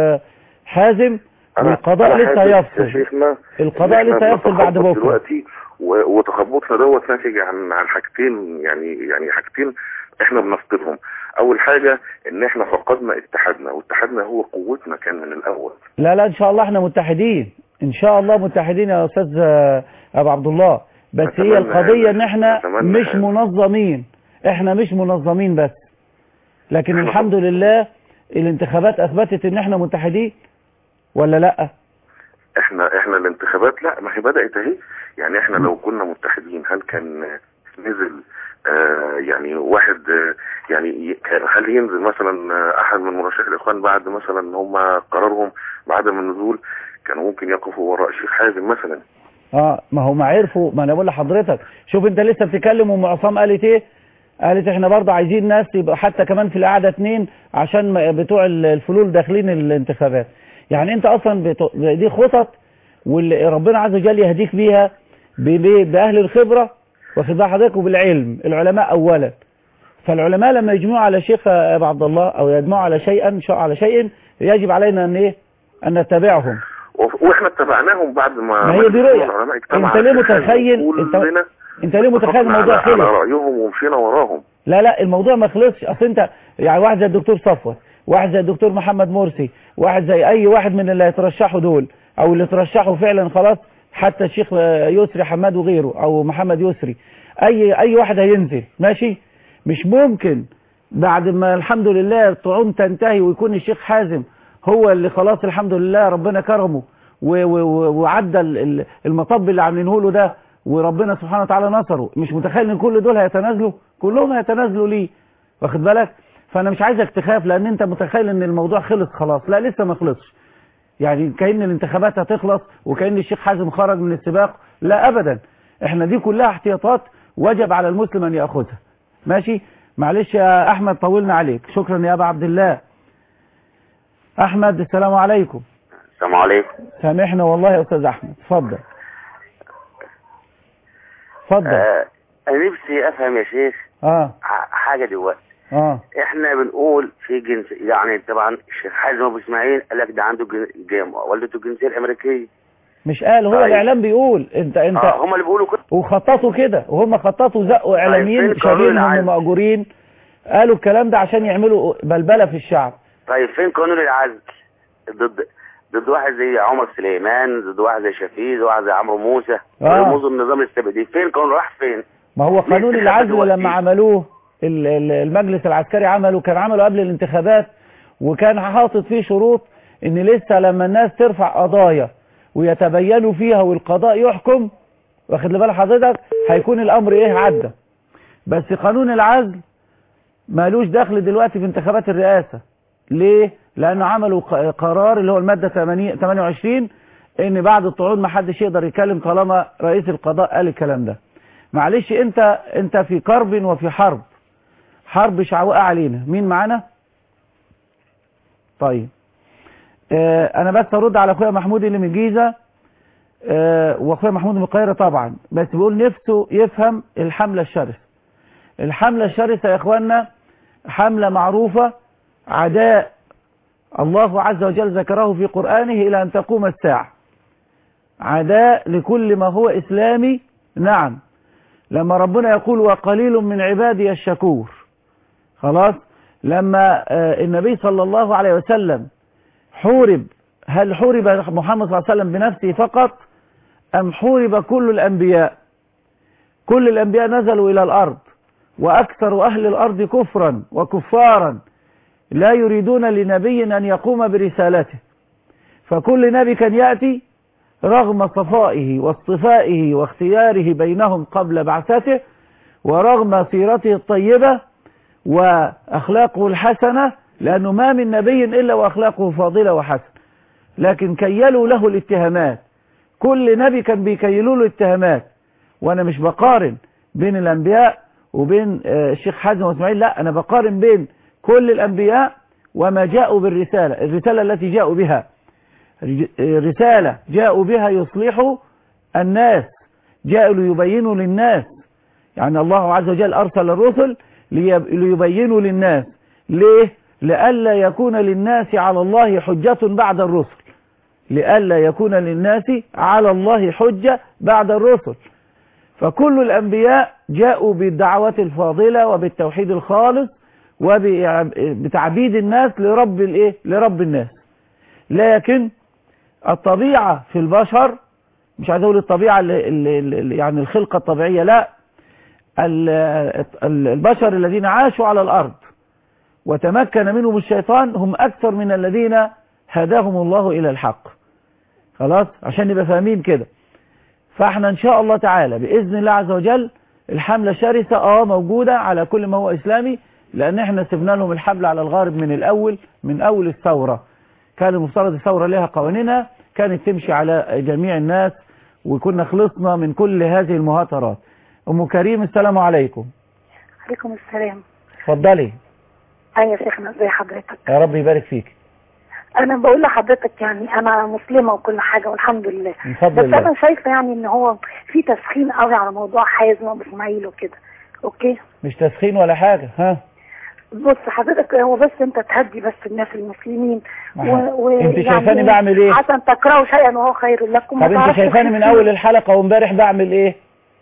حازم والقضاء لسه هيفصل. القضاء لسه هيفصل بعد بكره دلوقتي، وتخبطنا دوت ناتج عن عن حاجتين، يعني يعني حاجتين احنا بنفقدهم. اول حاجه ان احنا فقدنا اتحادنا، واتحادنا هو قوتنا كان من الاول. لا لا ان شاء الله احنا متحدين، ان شاء الله متحدين يا استاذ ابو عبد الله، بس هي القضيه ان احنا مش منظمين، احنا مش منظمين بس، لكن الحمد لله الانتخابات اثبتت ان احنا متحدين ولا لا؟ احنا احنا الانتخابات لا ما هي بدات اهي. يعني احنا لو كنا متحدين هل كان نزل آه يعني واحد آه يعني هل ينزل مثلا احد من مرشحي الاخوان بعد مثلا ان هم قرارهم بعدم النزول كانوا ممكن يقفوا وراء الشيخ حازم مثلا؟ اه ما هم عرفوا، ما انا بقول لحضرتك شوف انت لسه بتتكلم وام عصام قالت ايه؟ قالت احنا برضه عايزين ناس يبقى حتى كمان في القعده اتنين عشان بتوع الفلول داخلين الانتخابات. يعني انت اصلا بتو... دي خطط واللي ربنا عز وجل يهديك بيها باهل الخبره واخد بال حضرتك وبالعلم، العلماء اولا. فالعلماء لما يجمعوا على شيخ ابو عبد الله او يجمعوا على شيئا على شيء يجب علينا ان ايه؟ ان نتبعهم. واحنا اتبعناهم بعد ما, ما هي دي رؤيه. انت ليه متخيل انت انت ليه متخيل الموضوع خلص؟ على رايهم ومشينا وراهم. لا لا الموضوع ما خلصش. اصل انت يعني واحد زي الدكتور صفوت، واحد زي الدكتور محمد مرسي، واحد زي اي واحد من اللي هيترشحوا دول او اللي ترشحوا فعلا خلاص، حتى الشيخ يسري حماد وغيره او محمد يسري، اي اي واحد هينزل ماشي. مش ممكن بعد ما الحمد لله الطعون تنتهي ويكون الشيخ حازم هو اللي خلاص الحمد لله ربنا كرمه وعدى المطب اللي عاملينه له ده وربنا سبحانه وتعالى نصره، مش متخيل ان كل دول هيتنازلوا؟ كلهم هيتنازلوا ليه؟ واخد بالك؟ فانا مش عايزك تخاف لان انت متخيل ان الموضوع خلص خلاص. لا لسه ما خلصش. يعني كأن الانتخابات هتخلص وكأن الشيخ حازم خرج من السباق، لا ابدا. احنا دي كلها احتياطات وجب على المسلم ان ياخذها. ماشي؟ معلش يا احمد طولنا عليك. شكرا يا ابا عبد الله. احمد السلام عليكم. السلام عليكم. سامحنا والله يا استاذ احمد، اتفضل. اتفضل. آه انا نفسي افهم يا شيخ اه حاجه دلوقتي. اه احنا بنقول في جنس، يعني طبعا الشيخ حازم ابو اسماعيل قال لك ده عنده جن... والدته الجنسيه الامريكيه. مش قال هو طيب. الاعلام بيقول انت انت اه هم اللي بيقولوا كده وخططوا كده، وهم خططوا زقوا اعلاميين طيب شايفين هم مأجورين قالوا الكلام ده عشان يعملوا بلبله في الشعب. طيب فين قانون العزل ضد ضد واحد زي عمر سليمان، ضد واحد زي شفيق، ضد واحد زي عمرو موسى، رموز النظام الاستبدادي؟ فين قانون؟ راح فين؟ ما هو قانون العزل لما عملوه المجلس العسكري عمله كان عمله قبل الانتخابات، وكان حاطط فيه شروط ان لسه لما الناس ترفع قضايا ويتبينوا فيها والقضاء يحكم، واخد لي بال حضرتك، هيكون الامر ايه؟ عدى. بس قانون العزل مالوش دخل دلوقتي في انتخابات الرئاسة. ليه؟ لانه عملوا قرار اللي هو المادة ثمانية وعشرين ان بعد الطعون ما حدش يقدر يتكلم طالما رئيس القضاء قال الكلام ده. معلش انت انت في كرب وفي حرب، حرب شعوقة علينا. مين معانا؟ طيب اه انا بس ارد على اخويا محمود اللي من الجيزه، اه واخويا محمود من القاهره طبعا، بس بيقول نفسه يفهم الحمله الشرسه. الحمله الشرسه يا اخوانا حمله معروفه، عداء الله عز وجل ذكره في قرآنه الى ان تقوم الساعه، عداء لكل ما هو اسلامي. نعم، لما ربنا يقول وقليل من عبادي الشكور، خلاص لما النبي صلى الله عليه وسلم حورب، هل حورب محمد صلى الله عليه وسلم بنفسه فقط أم حورب كل الأنبياء؟ كل الأنبياء نزلوا إلى الأرض، وأكثر أهل الأرض كفرا وكفارا لا يريدون لنبي أن يقوم برسالته. فكل نبي كان يأتي رغم صفائه واصطفائه واختياره بينهم قبل بعثته، ورغم سيرته الطيبة وأخلاقه الحسنة، لأنه ما من نبي إلا وأخلاقه فاضلة وحسنة، لكن كيلوا له الاتهامات. كل نبي كان بيكيلوا له الاتهامات. وأنا مش بقارن بين الأنبياء وبين الشيخ حازم واسماعيل، لا، أنا بقارن بين كل الأنبياء وما جاءوا بالرسالة، الرسالة التي جاءوا بها، رسالة جاءوا بها يصلحوا الناس، جاءوا ليبينوا للناس. يعني الله عز وجل أرسل الرسل ليبينوا للناس. ليه؟ لئلا يكون للناس على الله حجة بعد الرسل، لئلا يكون للناس على الله حجة بعد الرسل. فكل الأنبياء جاءوا بالدعوات الفاضلة وبالتوحيد الخالص وبتعبيد الناس لرب الايه لرب الناس. لكن الطبيعة في البشر، مش عايز اقول الطبيعة اللي اللي يعني الخلقة الطبيعية، لا، البشر الذين عاشوا على الأرض وتمكن منهم الشيطان هم أكثر من الذين هداهم الله إلى الحق. خلاص، عشان نبقى فاهمين كده. فاحنا ان شاء الله تعالى بإذن الله عز وجل الحملة شرسة اه موجودة على كل ما هو إسلامي، لأن احنا سبنا لهم الحبل على الغارب من الأول، من أول الثورة. كان المفترض الثورة لها قوانينها كانت تمشي على جميع الناس، وكنا خلصنا من كل هذه المهاترات. أم كريم، السلام عليكم. عليكم السلام. اتفضلي. أيوة يا شيخنا، ازي حضرتك؟ يا رب يبارك فيك. أنا بقول لحضرتك يعني أنا مسلمة وكل حاجة والحمد لله، بفضل بس الله. أنا شايفة يعني إن هو في تسخين قوي على موضوع حازم وأبو إسماعيل وكده. أوكي؟ مش تسخين ولا حاجة. ها؟ بص حضرتك، هو بس أنت تهدي بس الناس المسلمين و... و... انت شايفاني بعمل ايه؟ عشان تكرهوا شيئا وهو خير لكم. طب انت شايفاني من أول الحلقة وامبارح بعمل ايه؟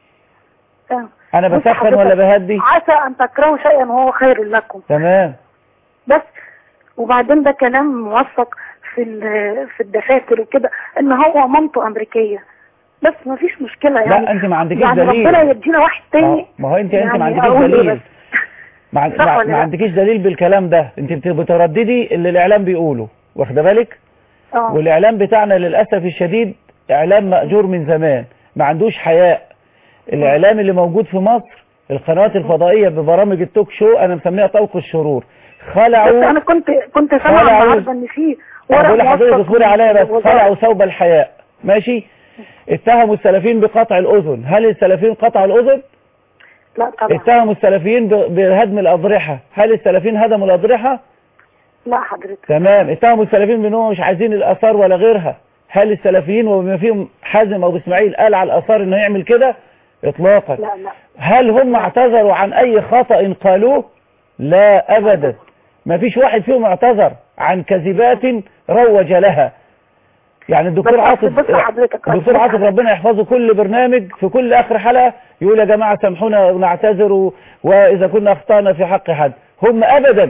آه. أنا بسخن ولا بهدي؟ عسى أن تكرهوا شيئا وهو خير لكم. تمام. بس وبعدين ده كلام موثق في في الدفاتر وكده ان هو مامته امريكيه، بس ما فيش مشكله يعني. لا انت ما عندكيش يعني دليل. ربنا يدينا واحد تاني. ما هو انت يعني انت ما عندكيش دليل. ما, ما, ما عندكيش دليل بالكلام ده. انت بترددي اللي الاعلام بيقوله، واخده بالك؟ اه والاعلام بتاعنا للاسف الشديد اعلام مأجور من زمان، ما عندوش حياء. الاعلام اللي موجود في مصر القنوات الفضائيه ببرامج التوك شو انا مسميها طوق الشرور، خلعوا. بس انا كنت كنت سامعه النهارده ان في بقول لحضرتك اصبري عليا بس، خلعوا ثوب الحياء. ماشي. اتهموا السلفيين بقطع الاذن. هل السلفيين قطعوا الاذن؟ لا طبعا. اتهموا السلفيين بهدم الاضرحه. هل السلفيين هدموا الاضرحه؟ لا حضرتك. تمام. اتهموا السلفيين بانهم مش عايزين الاثار ولا غيرها. هل السلفيين وبما فيهم حازم ابو اسماعيل قال على الاثار انه يعمل كده؟ اطلاقا. لا لا. هل هم اعتذروا عن اي خطأ قالوه؟ لا ابدا. ما فيش واحد فيهم اعتذر عن كذبات روج لها. يعني الدكتور عاطف الدكتور عاطف ربنا يحفظه كل برنامج في كل اخر حلقة يقول يا جماعة سامحونا ونعتذر واذا كنا اخطأنا في حق حد. هم ابدا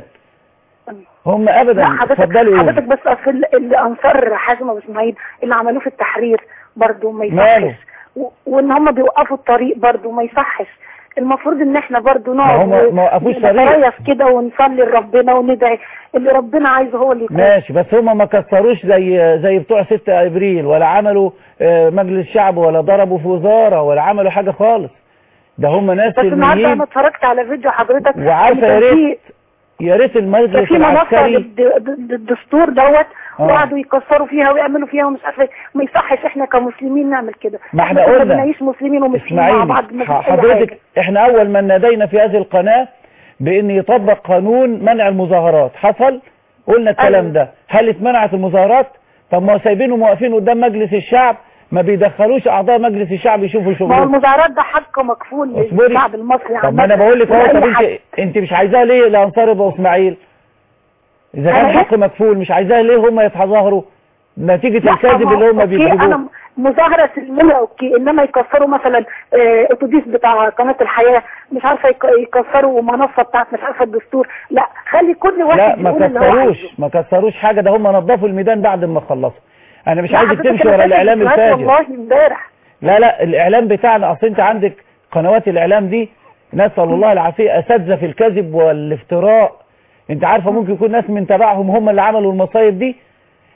هم ابدا. اتفضلي. حضرتك بس اصل اللي انصار حازم ابو اسماعيل اللي عملوه في التحرير برضه ما يصحش، وان هم بيوقفوا الطريق برضه ما يصحش. المفروض ان احنا برضو نقعد نتريث كده ونصلي لربنا وندعي اللي ربنا عايزه هو اللي يكون. ماشي، بس هم ما كسروش زي زي بتوع ستة ابريل، ولا عملوا مجلس شعب، ولا ضربوا في وزارة، ولا عملوا حاجة خالص. ده هم ناس بس النهارده انا اتفرجت على فيديو حضرتك وعارفه يا ريت يا ريت المجلس في منصه للدستور دوت وقعدوا يكسروا فيها ويعملوا فيها ومش عارفه. ما يصحش احنا كمسلمين نعمل كده. ما احنا قلنا بنعيش مسلمين ومسلمين مع بعض. حضرتك احنا اول ما نادينا في هذه القناه بان يطبق قانون منع المظاهرات، حصل قلنا الكلام ده. هل اتمنعت المظاهرات؟ طب ما سايبينهم واقفين قدام مجلس الشعب ما بيدخلوش اعضاء مجلس الشعب يشوفوا شغلهم. ما هو المظاهرات ده حق مكفول للشعب المصري. طب ما انا بقول لك اهو، طب انت انت مش عايزاها ليه لانصار ابو اسماعيل؟ اذا كان حق مكفول مش عايزاها ليه هم يتظاهروا نتيجة الكذب اللي هم بيكذبوه؟ انا مظاهرة سلمية اوكي، انما يكسروا مثلا اتوبيس بتاع قناة الحياة، مش عارفة يكسروا منصة بتاعت مش عارفة الدستور. لا خلي كل واحد لا ما كسروش ما كسروش حاجة، ده هم نظفوا الميدان بعد ما خلصوا. انا مش عايزك تمشي ورا الاعلام الفاجر والله امبارح. لا لا الاعلام بتاعنا، اصل انت عندك قنوات الاعلام دي نسأل الله العافية اساتذة في الكذب والافتراء. انت عارفة ممكن يكون ناس من تبعهم هم اللي عملوا المصايب دي.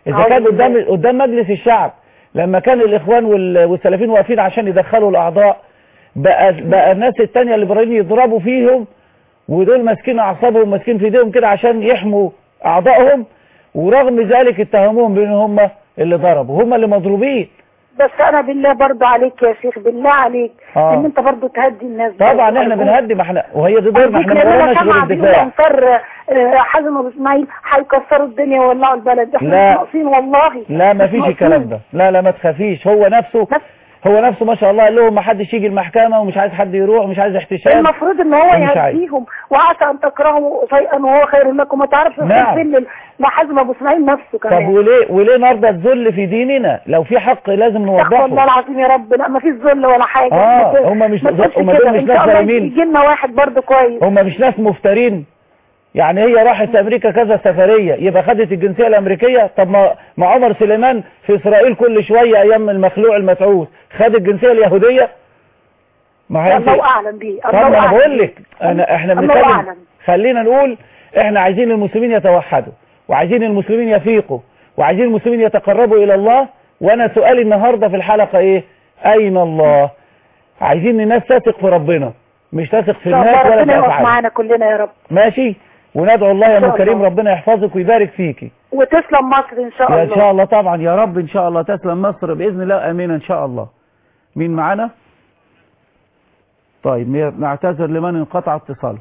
اذا كان قدام قدام مجلس الشعب لما كان الاخوان والسلفيين واقفين عشان يدخلوا الاعضاء، بقى بقى الناس الثانيه الليبراليين يضربوا فيهم، ودول ماسكين اعصابهم ماسكين في ايديهم كده عشان يحموا اعضائهم، ورغم ذلك اتهموهم بان هم اللي ضربوا، هم اللي مضروبين. بس انا بالله برضو عليك يا شيخ، بالله عليك آه. ان انت برضو تهدي الناس. طبعا احنا بنهدي، ما احنا وهي دي دورنا، احنا ما قلناش غير الدفاع. انصار حازم ابو اسماعيل هيكسروا الدنيا ويولعوا البلد، احنا ناقصين والله. لا ما فيش الكلام ده، لا لا ما تخافيش، هو نفسه هو نفسه ما شاء الله قال لهم ما حدش يجي المحكمه ومش عايز حد يروح ومش عايز احتشام. المفروض ان هو يهديهم، وعسى ان تكرهوا شيئا وهو خير لكم، ما تعرفش الفيل لحازم ابو اسماعيل نفسه كمان. طب وليه وليه نرضى الذل في ديننا؟ لو في حق لازم نوضحه. والله العظيم يا رب لا ما فيش ذل ولا حاجه. اه هم مش هم دول مش ناس ظالمين، يجي لنا واحد برضه كويس. هم مش ناس مفترين. يعني هي راحت امريكا كذا سفريه يبقى خدت الجنسيه الامريكيه؟ طب ما ما عمر سليمان في اسرائيل كل شويه ايام المخلوع المتعوس خد الجنسيه اليهوديه. ما الله اعلم بيه. طب انا بقول لك انا احنا بنتكلم، خلينا نقول احنا عايزين المسلمين يتوحدوا، وعايزين المسلمين يفيقوا، وعايزين المسلمين يتقربوا الى الله. وانا سؤالي النهارده في الحلقه ايه؟ اين الله؟ عايزين الناس تثق في ربنا، مش تثق في الناس ولا في ربنا يقف معانا كلنا يا رب. ماشي، وندعو الله يا ام كريم ربنا يحفظك ويبارك فيكي، وتسلم مصر ان شاء الله. ان شاء الله طبعا يا رب، ان شاء الله تسلم مصر باذن الله، امين ان شاء الله. مين معانا؟ طيب نعتذر لمن انقطع اتصاله.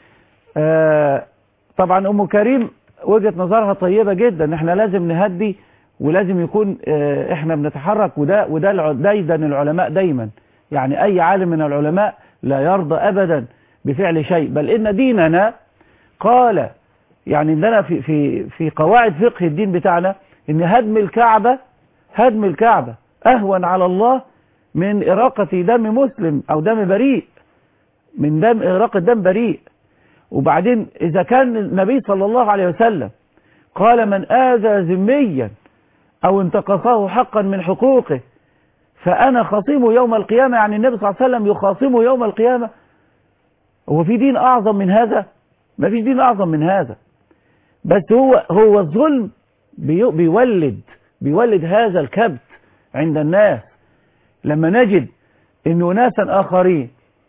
آه طبعا ام كريم وجهة نظرها طيبة جدا، احنا لازم نهدي ولازم يكون اه احنا بنتحرك، وده وده دايدا العلماء دايما، يعني اي عالم من العلماء لا يرضى ابدا بفعل شيء، بل ان ديننا قال، يعني عندنا في في في قواعد فقه الدين بتاعنا ان هدم الكعبة هدم الكعبة اهون على الله من اراقة دم مسلم او دم بريء، من دم اراقة دم بريء. وبعدين إذا كان النبي صلى الله عليه وسلم قال من آذى ذميا أو انتقصه حقا من حقوقه فأنا خصيمه يوم القيامة، يعني النبي صلى الله عليه وسلم يخاصمه يوم القيامة. هو في دين أعظم من هذا؟ ما فيش دين أعظم من هذا. بس هو هو الظلم بيولد بيولد هذا الكبت عند الناس، لما نجد إنه ناسا آخرين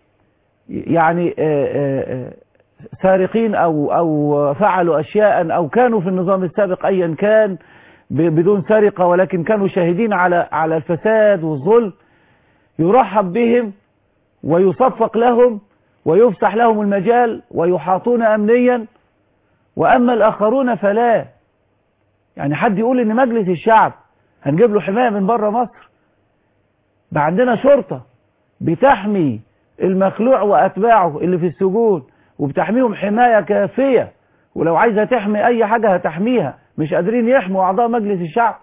يعني آآ آآ سارقين أو أو فعلوا أشياء أو كانوا في النظام السابق أيا كان بدون سرقة، ولكن كانوا شاهدين على على الفساد والظلم، يرحب بهم ويصفق لهم ويفسح لهم المجال ويحاطون أمنيا، وأما الآخرون فلا. يعني حد يقول إن مجلس الشعب هنجيب له حماية من بره مصر؟ بقى عندنا شرطة بتحمي المخلوع وأتباعه اللي في السجون، وبتحميهم حماية كافية، ولو عايزة تحمي أي حاجة هتحميها. مش قادرين يحموا أعضاء مجلس الشعب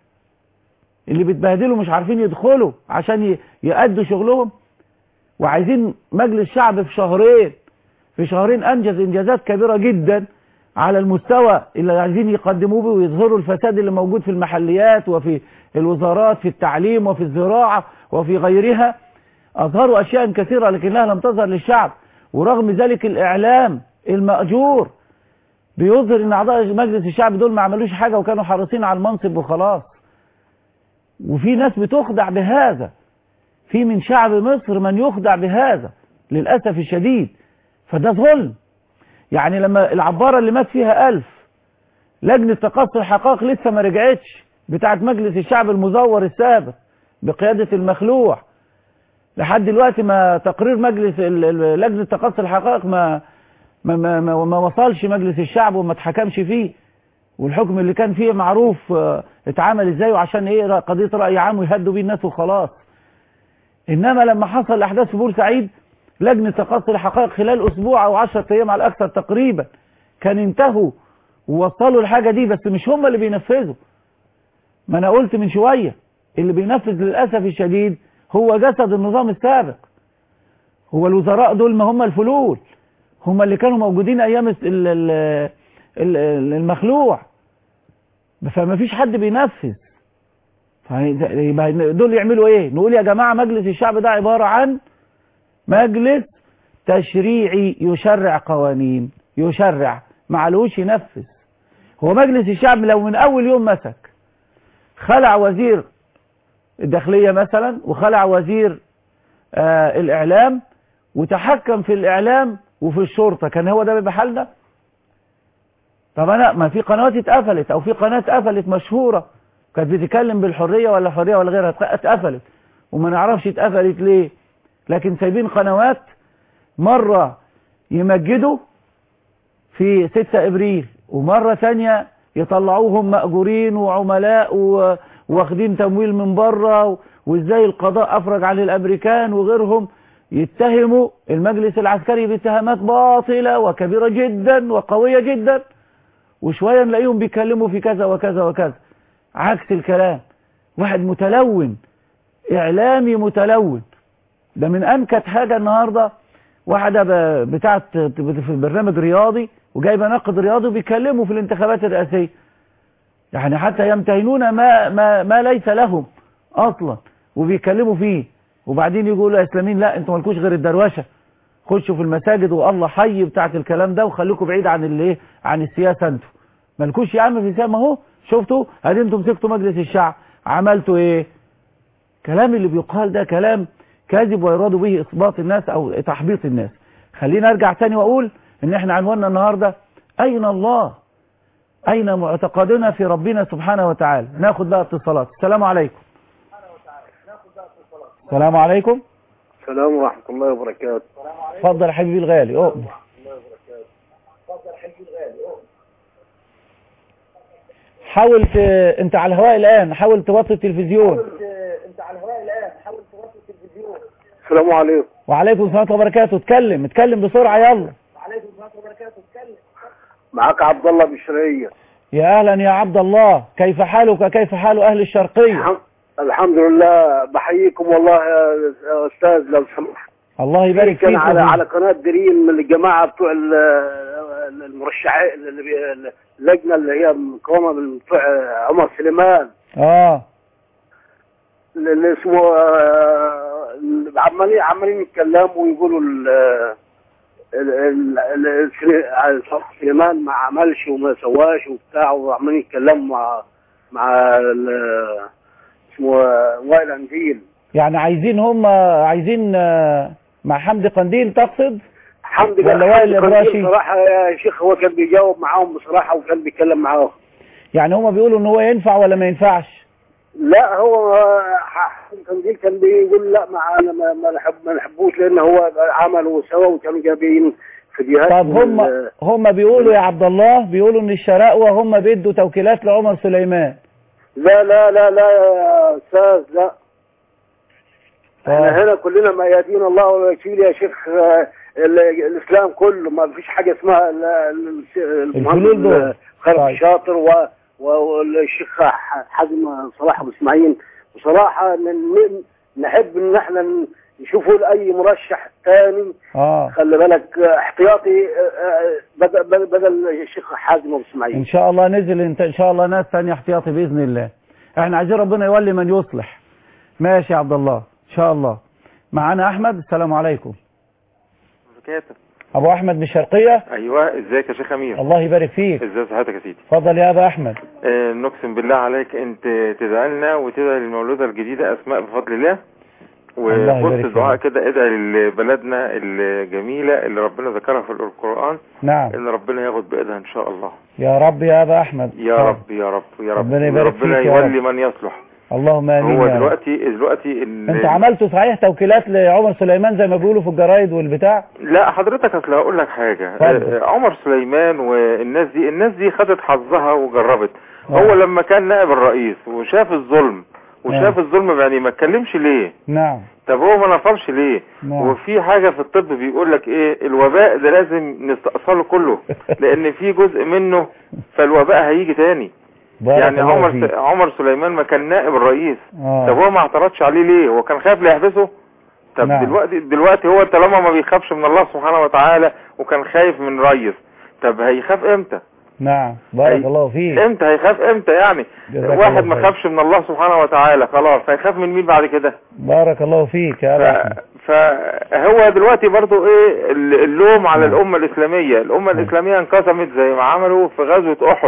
اللي بتبهدلوا مش عارفين يدخلوا عشان يأدوا شغلهم، وعايزين مجلس شعب في شهرين في شهرين أنجز إنجازات كبيرة جدا على المستوى اللي عايزين يقدموه به، ويظهروا الفساد اللي موجود في المحليات وفي الوزارات، في التعليم وفي الزراعة وفي غيرها. أظهروا أشياء كثيرة لكنها لم تظهر للشعب، ورغم ذلك الإعلام المأجور بيظهر ان اعضاء مجلس الشعب دول ما عملوش حاجة وكانوا حريصين على المنصب وخلاص. وفي ناس بتخدع بهذا، في من شعب مصر من يخدع بهذا للأسف الشديد، فده ظلم. يعني لما العبارة اللي مات فيها ألف، لجنة تقصي الحقائق لسه ما رجعتش، بتاعت مجلس الشعب المزور السابق بقيادة المخلوع، لحد دلوقتي ما تقرير مجلس لجنة تقصي الحقائق ما ما, ما, ما, ما وصلش مجلس الشعب وما اتحكمش فيه، والحكم اللي كان فيه معروف اتعامل ازاي وعشان ايه، قضية رأي عام ويهدوا بيه الناس وخلاص. انما لما حصل الاحداث في بورسعيد، لجنة تقصي الحقائق خلال اسبوع او عشرة ايام على الاكثر تقريبا كان انتهوا ووصلوا الحاجة دي، بس مش هم اللي بينفذوا. ما انا قلت من شوية اللي بينفذ للأسف الشديد هو جسد النظام السابق، هو الوزراء دول، ما هم الفلول، هم اللي كانوا موجودين ايام المخلوع، فما فيش حد بينفذ. دول يعملوا ايه؟ نقول يا جماعة مجلس الشعب ده عبارة عن مجلس تشريعي يشرع قوانين، يشرع، معلوش ينفذ. هو مجلس الشعب لو من اول يوم مسك خلع وزير الداخلية مثلا وخلع وزير آه الإعلام وتحكم في الإعلام وفي الشرطة، كان هو ده بيبقى حالنا؟ طب أنا ما في قنوات اتقفلت أو في قناة اتقفلت مشهورة كانت بتتكلم بالحرية ولا حرية ولا غيرها اتقفلت وما نعرفش اتقفلت ليه، لكن سايبين قنوات مرة يمجدوا في ستة ابريل ومرة ثانية يطلعوهم مأجورين وعملاء واخدين تمويل من بره، وازاي القضاء افرج عن الامريكان وغيرهم يتهموا المجلس العسكري باتهامات باطلة وكبيرة جدا وقوية جدا، وشوية نلاقيهم بيتكلموا في كذا وكذا وكذا عكس الكلام. واحد متلون، اعلامي متلون. ده من انكت حاجة النهاردة واحدة بتاعت في برنامج رياضي وجايبه ناقد رياضي وبيتكلموا في الانتخابات الرئاسية، يعني حتى يمتهنون ما ما ما ليس لهم اصلا وبيتكلموا فيه، وبعدين يقولوا يا اسلاميين لا انتوا مالكوش غير الدروشه، خشوا في المساجد والله حي بتاعت الكلام ده وخليكم بعيد عن الايه عن السياسه، انتوا مالكوش يا عم في سياسه. اهو شفتوا ادي انتوا مسكتوا مجلس الشعب عملتوا ايه؟ كلام اللي بيقال ده كلام كاذب ويراد به اثباط الناس او تحبيط الناس. خلينا ارجع تاني واقول ان احنا عنواننا النهارده اين الله؟ اين معتقدنا في ربنا سبحانه وتعالى؟ ناخد بقى اتصالات. السلام عليكم. السلام عليكم. السلام ورحمة الله وبركاته. اتفضل يا حبيبي الغالي. اؤمن. حاول ت... انت على الهواء الان، حاول توطي التلفزيون. انت على الهواء الان، حاول توطي التلفزيون. السلام عليكم. وعليكم السلام وبركاته. اتكلم اتكلم بسرعة يلا. وعليكم السلام وبركاته. اتكلم. معاك عبد الله بالشرقية. يا اهلا يا عبد الله، كيف حالك؟ كيف حال اهل الشرقية؟ الحمد لله، بحييكم والله يا استاذ لو سمحت. الله يبارك فيك. كان على على قناة دريم من الجماعة بتوع المرشحين اللجنة اللي هي مقامة من بتوع عمر سليمان. اه اللي اسمه عمالين عمالين يتكلموا ويقولوا ال سليمان ما عملش وما سواش وبتاع، وعمالين يتكلموا مع مع اسمه وائل قنديل. يعني عايزين هم عايزين مع حمدي قنديل تقصد؟ حمدي ولا وائل الابراشي؟ بصراحة يا شيخ هو كان بيجاوب معاهم بصراحة وكان بيتكلم معاهم. يعني هم بيقولوا ان هو ينفع ولا ما ينفعش؟ لا هو حمدي قنديل كان بيقول لا ما انا ما ما نحب ما نحبوش لان هو عمل وسوى وكانوا جايبين فيديوهات. طب هم هم بيقولوا يا عبد الله بيقولوا ان الشراء هم بيدوا توكيلات لعمر سليمان. لا لا لا لا يا استاذ لا. احنا هنا كلنا ميادين الله والوكيل يا شيخ. الاسلام كله ما فيش حاجه اسمها الفلول دول. خالد الشاطر و والشيخ حازم صلاح ابو اسماعيل. بصراحه نحب ان احنا نشوفوا لاي مرشح ثاني. اه خلي بالك احتياطي بدل بدل الشيخ حازم ابو اسماعيل. ان شاء الله نزل انت ان شاء الله ناس ثانيه احتياطي باذن الله. احنا عايزين ربنا يولي من يصلح. ماشي يا عبد الله ان شاء الله. معانا احمد. السلام عليكم. كاتب ابو احمد من الشرقيه. ايوه ازيك يا شيخ امير؟ الله يبارك فيك. ازاي صحتك يا سيدي؟ اتفضل يا ابا احمد. آه نقسم بالله عليك انت تدعي لنا وتدعي للمولوده الجديده اسماء بفضل الله، وبص الدعاء كده ادعي لبلدنا الجميله اللي ربنا ذكرها في القران. نعم. ان ربنا ياخد بايدها ان شاء الله. يا رب يا ابا احمد. يا رب يا رب يا رب. ربنا يبارك فيك. ربنا يولي من يصلح. اللهم امين. هو دلوقتي دلوقتي انتوا عملتوا صحيح توكيلات لعمر سليمان زي ما بيقولوا في الجرايد والبتاع؟ لا حضرتك اصل هقول لك حاجه. فضل. عمر سليمان والناس دي الناس دي خدت حظها وجربت. أوه. هو لما كان نائب الرئيس وشاف الظلم وشاف أوه. الظلم يعني ما اتكلمش ليه؟ نعم. طب هو ما نفرش ليه؟ نعم. وفي حاجه في الطب بيقول لك ايه؟ الوباء ده لازم نستأصله كله لان في جزء منه فالوباء هيجي تاني. يعني عمر س... عمر سليمان ما كان نائب الرئيس. آه. طب هو ما اعترضش عليه ليه؟ هو كان خايف ليحبسه؟ طب نعم. دلوقتي دلوقتي هو طالما ما بيخافش من الله سبحانه وتعالى وكان خايف من رئيس، طب هيخاف امتى؟ نعم بارك هي... الله فيك. امتى هيخاف امتى يعني؟ واحد ما خافش من الله سبحانه وتعالى خلاص هيخاف من مين بعد كده؟ بارك الله فيك يا ف... فهو دلوقتي برضو ايه اللوم على نعم. الامه الاسلاميه، الامه نعم. الاسلاميه انقسمت زي ما عملوا في غزوه احد.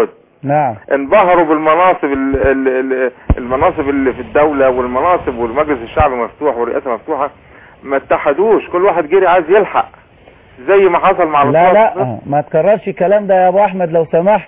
نعم انبهروا بالمناصب ال ال ال المناصب اللي في الدولة والمناصب والمجلس الشعبي مفتوح والرئاسة مفتوحة، ما اتحدوش، كل واحد جري عايز يلحق زي ما حصل مع لا لا ما تكررش الكلام ده يا ابو احمد لو سمحت.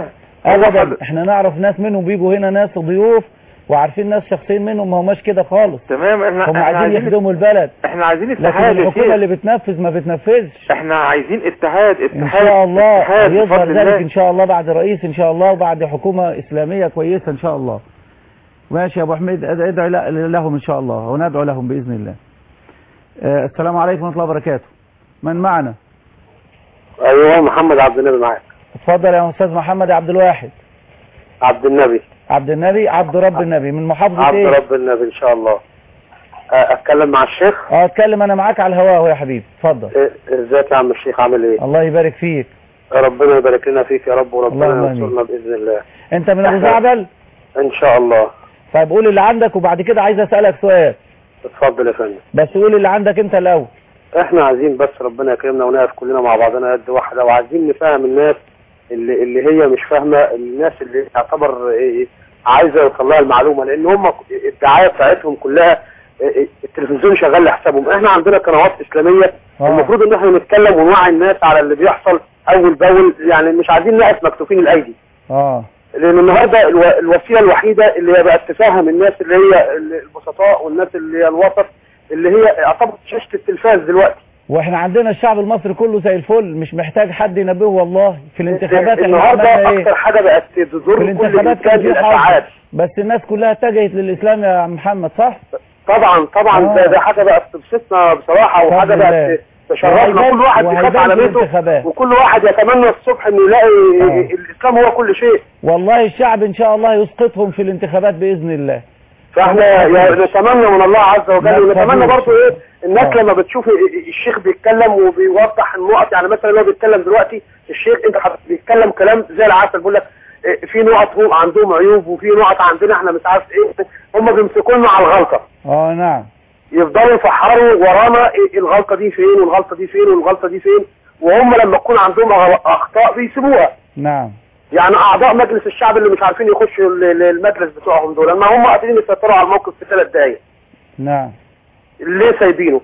ابدا احنا نعرف ناس منهم بيجوا هنا ناس ضيوف وعارفين ناس شخصين منهم ما هماش كده خالص. تمام احنا هم عايزين, عايزين يخدموا البلد. احنا عايزين اتحاد، لكن الحكومه اللي بتنفذ ما بتنفذش. احنا عايزين اتحاد اتحاد ان شاء الله يظهر ذلك الله. ان شاء الله بعد رئيس ان شاء الله وبعد حكومه اسلاميه كويسه ان شاء الله. ماشي يا ابو حميد ادعي لهم ان شاء الله وندعو لهم باذن الله. آه السلام عليكم ورحمه الله وبركاته. من معنا؟ ايوه محمد عبد النبي معاك. اتفضل يا استاذ محمد عبد الواحد. عبد النبي. عبد النبي عبد رب النبي من محافظه عبد ايه؟ عبد رب النبي ان شاء الله. اتكلم مع الشيخ؟ اه اتكلم انا معاك على الهواء يا حبيبي اتفضل. ازيك يا عم الشيخ عامل ايه؟ الله يبارك فيك. ربنا يبارك لنا فيك يا رب وربنا ينصرنا باذن الله. انت من ابو زعبل؟ ان شاء الله. طيب قول اللي عندك وبعد كده عايز اسالك سؤال. اتفضل يا فندم. بس قول اللي عندك انت الاول. احنا عايزين بس ربنا يكرمنا ونقف كلنا مع بعضنا يد واحده، وعايزين نفهم الناس اللي اللي هي مش فاهمه، الناس اللي تعتبر ايه عايزه يوصل لها المعلومه، لان هم الدعايه بتاعتهم كلها التلفزيون شغال لحسابهم. احنا عندنا قنوات اسلاميه آه. المفروض ان احنا نتكلم ونوعي الناس على اللي بيحصل اول باول، يعني مش عايزين نقف مكتوفين الايدي. اه لان النهارده الو... الوسيله الوحيده اللي هي بقت تفهم الناس اللي هي البسطاء والناس اللي هي الوسط اللي هي اعتبرت شاشه التلفاز دلوقتي. واحنا عندنا الشعب المصري كله زي الفل، مش محتاج حد ينبهه والله. في الانتخابات النهارده اكتر حاجه بقت تضر كل الانسان الاشاعات، بس الناس كلها اتجهت للاسلام يا محمد صح؟ طبعا طبعا آه. ده, ده حاجه بقت تبسطنا بصراحه، وحاجه بقت تشرفنا. كل واحد بيخاف على بيته وكل واحد يتمنى الصبح انه يلاقي آه. الاسلام هو كل شيء. والله الشعب ان شاء الله يسقطهم في الانتخابات باذن الله. فاحنا نتمنى من الله عز وجل، ونتمنى برضه ايه الناس آه. لما بتشوف الشيخ بيتكلم وبيوضح النقط، يعني مثلا لو بيتكلم دلوقتي الشيخ انت بيتكلم كلام زي العسل، بيقول لك في نقط هم عندهم عيوب وفي نقط عندنا احنا مش عارف ايه، هم بيمسكوا لنا على الغلطه. اه نعم. يفضلوا يفحروا ورانا إيه الغلطه دي فين والغلطه دي فين والغلطه دي فين، وهم لما تكون عندهم اخطاء بيسيبوها. نعم. يعني اعضاء مجلس الشعب اللي مش عارفين يخشوا المجلس بتوعهم دول، ما هم قادرين يسيطروا على الموقف في ثلاث دقايق. نعم. ليه سايبينه؟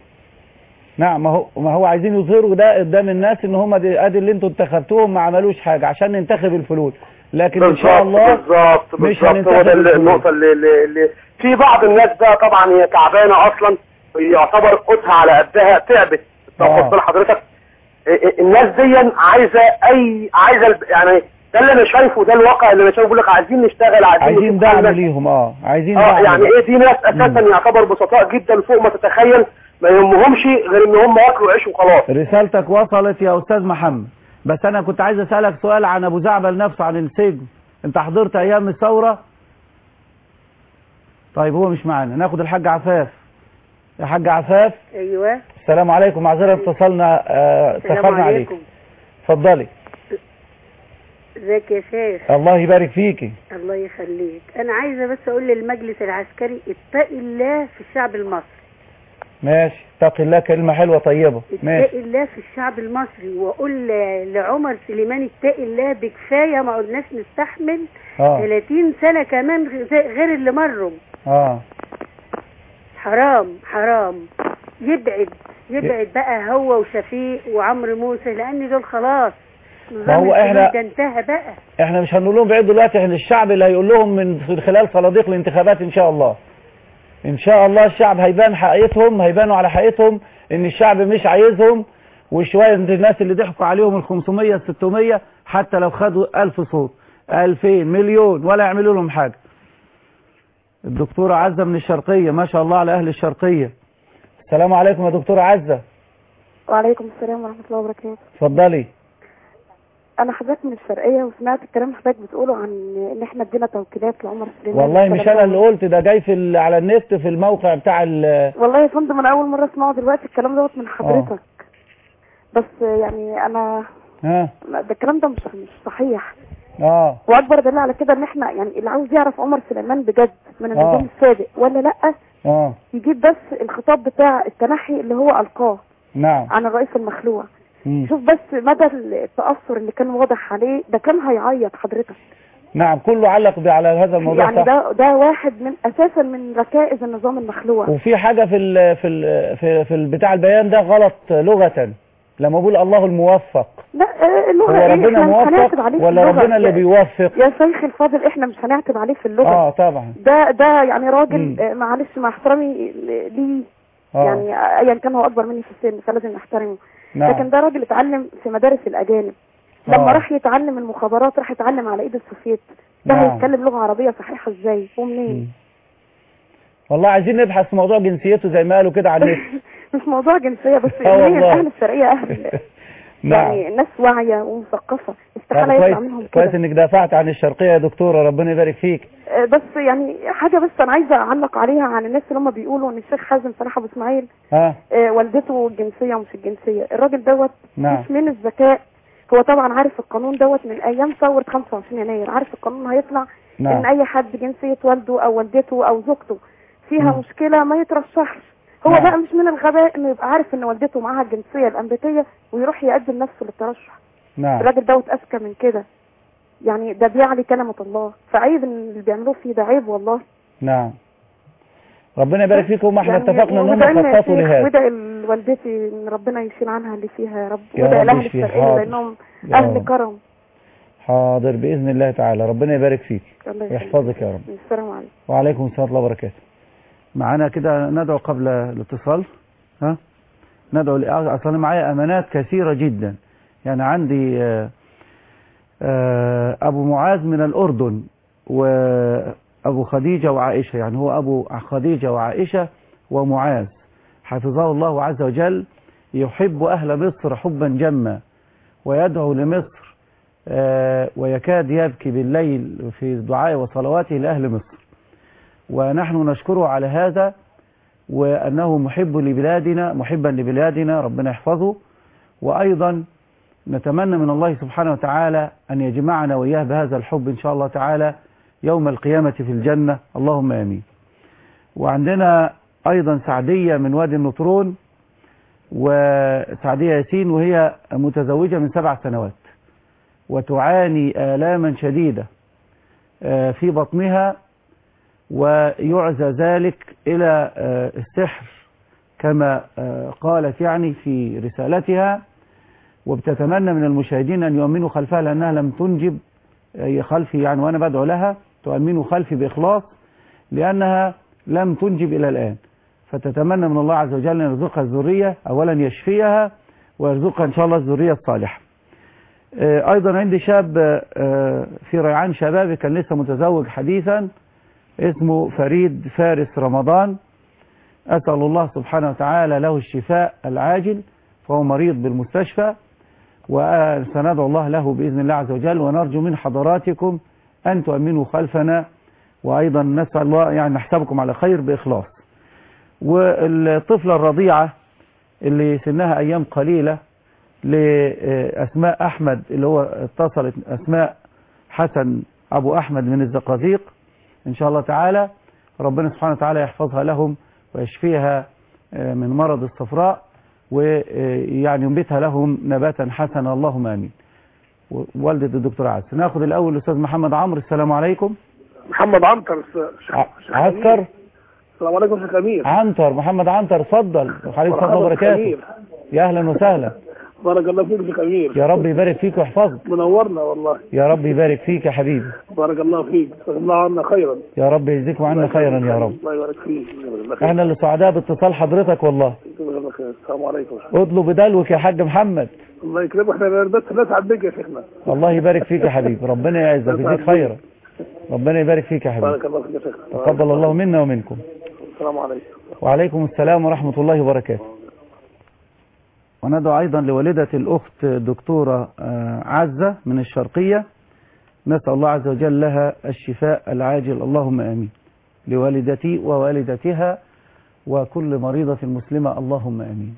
نعم ما هو ما هو عايزين يظهروا ده قدام الناس ان هم ادي اللي انتوا انتخبتوهم ما عملوش حاجه عشان ننتخب الفلول، لكن ان شاء الله بالظبط بالظبط هو ده النقطه اللي, اللي, اللي في بعض الناس بقى طبعا هي تعبانه اصلا، يعتبر قوتها على قدها، تعبت. تاخد بال حضرتك الناس دي عايزه اي عايزه يعني ده اللي انا شايفه، ده الواقع اللي انا شايفه. بقول لك عايزين نشتغل، عايزين عايزين دعم ليهم. اه عايزين اه دعم يعني ايه، دي ناس اساسا يعتبر بسطاء جدا فوق ما تتخيل، ما يهمهمش غير ان هم ياكلوا عيش وخلاص. رسالتك وصلت يا استاذ محمد، بس انا كنت عايز اسالك سؤال عن ابو زعبل نفسه، عن السجن. انت حضرت ايام الثوره؟ طيب هو مش معانا، ناخد الحاج عفاف. يا حاج عفاف. ايوه السلام عليكم، معذره اتصلنا آه تاخرنا عليكم. اتفضلي. ازيك يا شيخ؟ الله يبارك فيكي. الله يخليك. انا عايزه بس اقول للمجلس العسكري اتقي الله في الشعب المصري. ماشي، اتقي الله كلمه حلوه طيبه. ماشي، اتقي الله في الشعب المصري، واقول لعمر سليمان اتقي الله بكفايه، ما قلناش نستحمل آه. ثلاثين سنه كمان غير اللي مروا. اه حرام حرام. يبعد يبعد بقى هو وشفيق وعمرو موسى، لان دول خلاص نظام الحدود ده انتهى بقى. احنا مش هنقول لهم بعيد دلوقتي، احنا الشعب اللي هيقول لهم من خلال صناديق الانتخابات ان شاء الله. ان شاء الله الشعب هيبان حقيقتهم، هيبانوا على حقيقتهم ان الشعب مش عايزهم، وشويه من الناس اللي ضحكوا عليهم ال خمسمية ال ستمية حتى لو خدوا ألف صوت ألفين مليون ولا يعملوا لهم حاجه. الدكتوره عزه من الشرقيه، ما شاء الله على اهل الشرقيه. السلام عليكم يا دكتوره عزه. وعليكم السلام ورحمه الله وبركاته. اتفضلي. انا حضرتك من الشرقيه، وسمعت الكلام حضرتك بتقوله عن ان احنا ادينا توكيلات لعمر سليمان. والله مش انا اللي قلت ده، جاي في على النت في الموقع بتاع ال والله يا فندم انا اول مره اسمعه دلوقتي الكلام دوت من حضرتك. أوه. بس يعني انا ها ده الكلام ده مش مش صحيح. اه واكبر دليل على كده ان احنا يعني اللي عاوز يعرف عمر سليمان بجد من النظام السابق ولا لا، اه يجيب بس الخطاب بتاع التنحي اللي هو القاه نعم عن الرئيس المخلوع. مم. شوف بس مدى التأثر اللي كان واضح عليه، ده كان هيعيط حضرتك. نعم كله علق على هذا الموضوع. يعني صح. ده ده واحد من اساسا من ركائز النظام المخلوع. وفي حاجة في ال في ال في, في بتاع البيان ده غلط لغة، لما بقول الله الموفق. لا اللغة هو ايه؟ ربنا موفق ولا ربنا اللي بيوفق؟ يا شيخ الفاضل احنا مش هنعتب عليه في اللغة. اه طبعا. ده ده يعني راجل آه معلش مع احترامي ليه آه. يعني ايا كان هو اكبر مني في السن فلازم نحترمه. نعم. لكن ده راجل اتعلم في مدارس الاجانب. لما آه. راح يتعلم المخابرات راح يتعلم على ايد السوفيت. ده نعم. هيتكلم لغة عربية صحيحة ازاي ومنين؟ والله عايزين نبحث في موضوع جنسيته زي ما قالوا كده على النت. مش موضوع جنسية بس يعني اهل الشرقية اهل نعم. يعني ناس واعية ومثقفة استحالة يطلع منهم كده. كويس انك دافعت عن الشرقية يا دكتورة، ربنا يبارك فيك. بس يعني حاجة بس انا عايزة اعلق عليها عن الناس اللي هم بيقولوا ان الشيخ حازم صلاح ابو اسماعيل اه والدته الجنسية ومش الجنسية. الراجل دوت نعم. مش من الذكاء، هو طبعا عارف القانون دوت من ايام ثورة خمسة وعشرين يناير، عارف القانون هيطلع نعم. ان اي حد جنسية والده او والدته او زوجته فيها م. مشكلة ما يترشحش. هو نعم. بقى مش من الغباء انه يبقى عارف ان والدته معاها الجنسية الامريكية ويروح يقدم نفسه للترشح. نعم. الراجل دوت اذكى من كده، يعني ده بيعلي كلمة الله، فعيب ان اللي بيعملوه فيه ده عيب والله. نعم ربنا يبارك فيكم. احنا يعني اتفقنا ان هم خططوا لهذا. وادعي لوالدتي ان ربنا يشيل عنها اللي فيها يا رب، وادعي لاهل الشرقية لانهم اهل كرم. حاضر باذن الله تعالى، ربنا يبارك فيك ويحفظك يا رب. السلام عليكم. وعليكم السلام ورحمه الله وبركاته. معانا كده ندعو قبل الاتصال، ها ندعو اصلا معايا امانات كثيره جدا. يعني عندي آآ آآ ابو معاذ من الاردن وابو خديجه وعائشه، يعني هو ابو خديجه وعائشه ومعاذ حفظه الله عز وجل، يحب اهل مصر حبا جما ويدعو لمصر ويكاد يبكي بالليل في دعائه وصلواته لاهل مصر، ونحن نشكره على هذا وأنه محب لبلادنا محبا لبلادنا، ربنا يحفظه. وأيضا نتمنى من الله سبحانه وتعالى أن يجمعنا وإياه بهذا الحب إن شاء الله تعالى يوم القيامة في الجنة، اللهم آمين. وعندنا أيضا سعدية من وادي النطرون، وسعدية ياسين وهي متزوجة من سبع سنوات وتعاني آلاما شديدة في بطنها، ويعزى ذلك إلى السحر كما قالت يعني في رسالتها، وبتتمنى من المشاهدين أن يؤمنوا خلفها لأنها لم تنجب خلفي، يعني وأنا بدعو لها تؤمنوا خلفي بإخلاص لأنها لم تنجب إلى الآن، فتتمنى من الله عز وجل أن يرزقها الذرية، أولا يشفيها ويرزقها إن شاء الله الذرية الصالحة. أيضا عندي شاب في ريعان شبابي كان لسه متزوج حديثا اسمه فريد فارس رمضان، أسأل الله سبحانه وتعالى له الشفاء العاجل، فهو مريض بالمستشفى، وسندعو الله له بإذن الله عز وجل، ونرجو من حضراتكم أن تؤمنوا خلفنا، وأيضا نسأل الله يعني نحسبكم على خير بإخلاص. والطفلة الرضيعة اللي سنها أيام قليلة لأسماء أحمد اللي هو اتصلت أسماء حسن أبو أحمد من الزقازيق، إن شاء الله تعالى ربنا سبحانه وتعالى يحفظها لهم ويشفيها من مرض الصفراء، ويعني ينبتها لهم نباتا حسنا، اللهم آمين. والدة الدكتور عز. ناخذ الأول الأستاذ محمد عمرو. السلام عليكم. محمد عنتر. عسكر. السلام عليكم شيخ أمير. عنتر محمد عنتر، اتفضل. وعليكم السلام وبركاته. يا أهلا وسهلا. بارك الله فيك شيخ أمير. يا رب يبارك فيك ويحفظك. منورنا والله. يا رب يبارك فيك يا حبيبي. بارك الله فيك، جزاك الله عنا خيرا. يا رب يجزيكم عنا خيرا يا رب. الله يبارك فيك. احنا اللي سعداء باتصال حضرتك والله. السلام عليكم. اطلب دلوك يا حاج محمد. الله يكرمك، احنا بس نسعد بك يا شيخنا. الله يبارك فيك يا حبيبي، ربنا يعزك ويجزيك خيرا. ربنا يبارك فيك يا حبيبي. بارك الله فيك يا شيخنا. تقبل الله منا ومنكم. السلام عليكم. وعليكم السلام ورحمة الله وبركاته. وندعو أيضا لوالدة الأخت دكتورة عزة من الشرقية، نسأل الله عز وجل لها الشفاء العاجل، اللهم آمين. لوالدتي ووالدتها وكل مريضة مسلمة، اللهم آمين.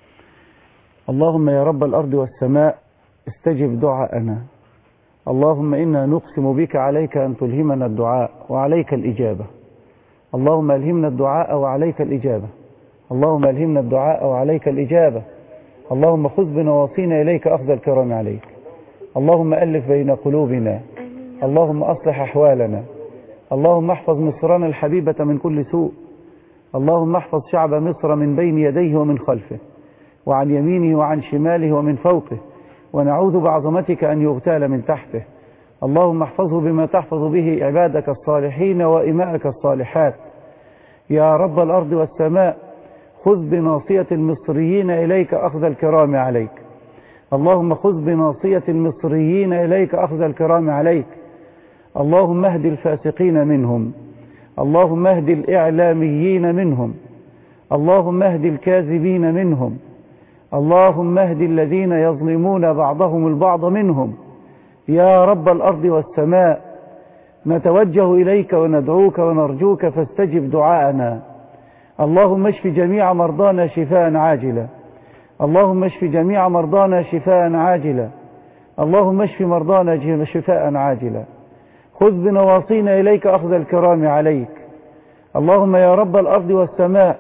اللهم يا رب الأرض والسماء استجب دعاءنا، اللهم إنا نقسم بك عليك أن تلهمنا الدعاء وعليك الإجابة، اللهم ألهمنا الدعاء وعليك الإجابة، اللهم ألهمنا الدعاء وعليك الإجابة، اللهم خذ بنواصينا إليك أخذ الكرام عليك، اللهم ألف بين قلوبنا اللهم أصلح أحوالنا. اللهم احفظ مصرنا الحبيبة من كل سوء. اللهم احفظ شعب مصر من بين يديه ومن خلفه وعن يمينه وعن شماله ومن فوقه، ونعوذ بعظمتك أن يغتال من تحته. اللهم احفظه بما تحفظ به عبادك الصالحين وإمائك الصالحات. يا رب الأرض والسماء، خذ بناصية المصريين إليك أخذ الكرام عليك. اللهم خذ بناصية المصريين إليك أخذ الكرام عليك. اللهم اهد الفاسقين منهم. اللهم اهد الإعلاميين منهم. اللهم اهد الكاذبين منهم. اللهم اهد الذين يظلمون بعضهم البعض منهم. يا رب الأرض والسماء، نتوجه إليك وندعوك ونرجوك فاستجب دعاءنا. اللهم اشف جميع مرضانا شفاء عاجلا. اللهم اشف جميع مرضانا شفاء عاجلا. اللهم اشف مرضانا شفاء عاجلا. خذ بنواصينا إليك أخذ الكرام عليك. اللهم يا رب الأرض والسماء،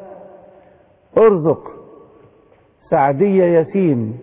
ارزق سعدية ياسين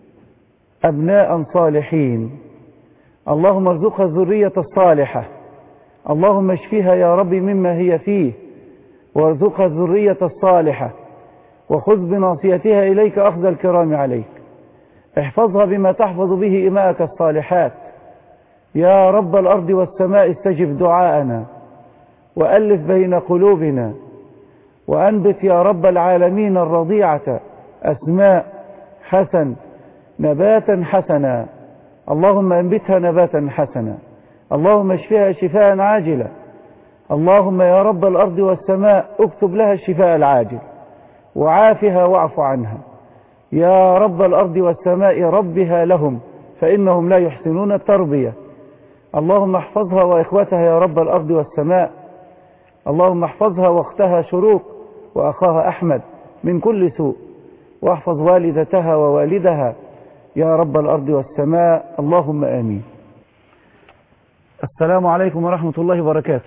أبناء صالحين. اللهم ارزقها الذرية الصالحة. اللهم اشفيها يا رب مما هي فيه، وارزقها الذرية الصالحة، وخذ بناصيتها إليك أخذ الكرام عليك. احفظها بما تحفظ به إمائك الصالحات. يا رب الأرض والسماء، استجب دعاءنا وألف بين قلوبنا، وأنبت يا رب العالمين الرضيعة أسماء حسن نباتا حسنا. اللهم انبتها نباتا حسنا. اللهم اشفها شفاء عاجلا. اللهم يا رب الأرض والسماء، اكتب لها الشفاء العاجل وعافها واعف عنها. يا رب الأرض والسماء، ربها لهم فإنهم لا يحسنون التربية. اللهم احفظها وإخوتها يا رب الأرض والسماء. اللهم احفظها واختها شروق وأخاها أحمد من كل سوء، واحفظ والدتها ووالدها يا رب الأرض والسماء. اللهم آمين. السلام عليكم ورحمة الله وبركاته.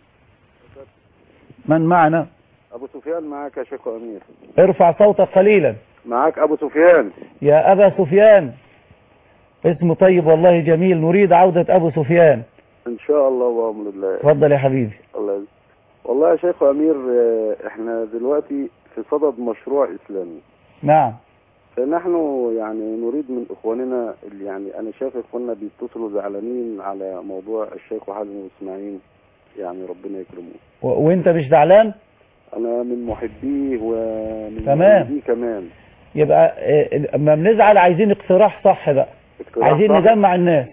من معنا؟ أبو سفيان معك يا شيخ أمير. ارفع صوتك قليلا. معك أبو سفيان. يا أبا سفيان، اسم طيب والله جميل، نريد عودة أبو سفيان إن شاء الله وأمر الله. اتفضل يا حبيبي. الله يجزيك. والله يا شيخ أمير، احنا دلوقتي في صدد مشروع إسلامي. نعم. فنحن يعني نريد من إخواننا اللي يعني أنا شايف إخواننا بيتصلوا زعلانين على موضوع الشيخ حازم وإسماعيل، يعني ربنا يكرمه. و... وانت مش زعلان؟ أنا من محبيه ومن تمام. محبيه كمان. يبقى اما بنزعل عايزين اقتراح صح بقى، عايزين صح. نجمع الناس.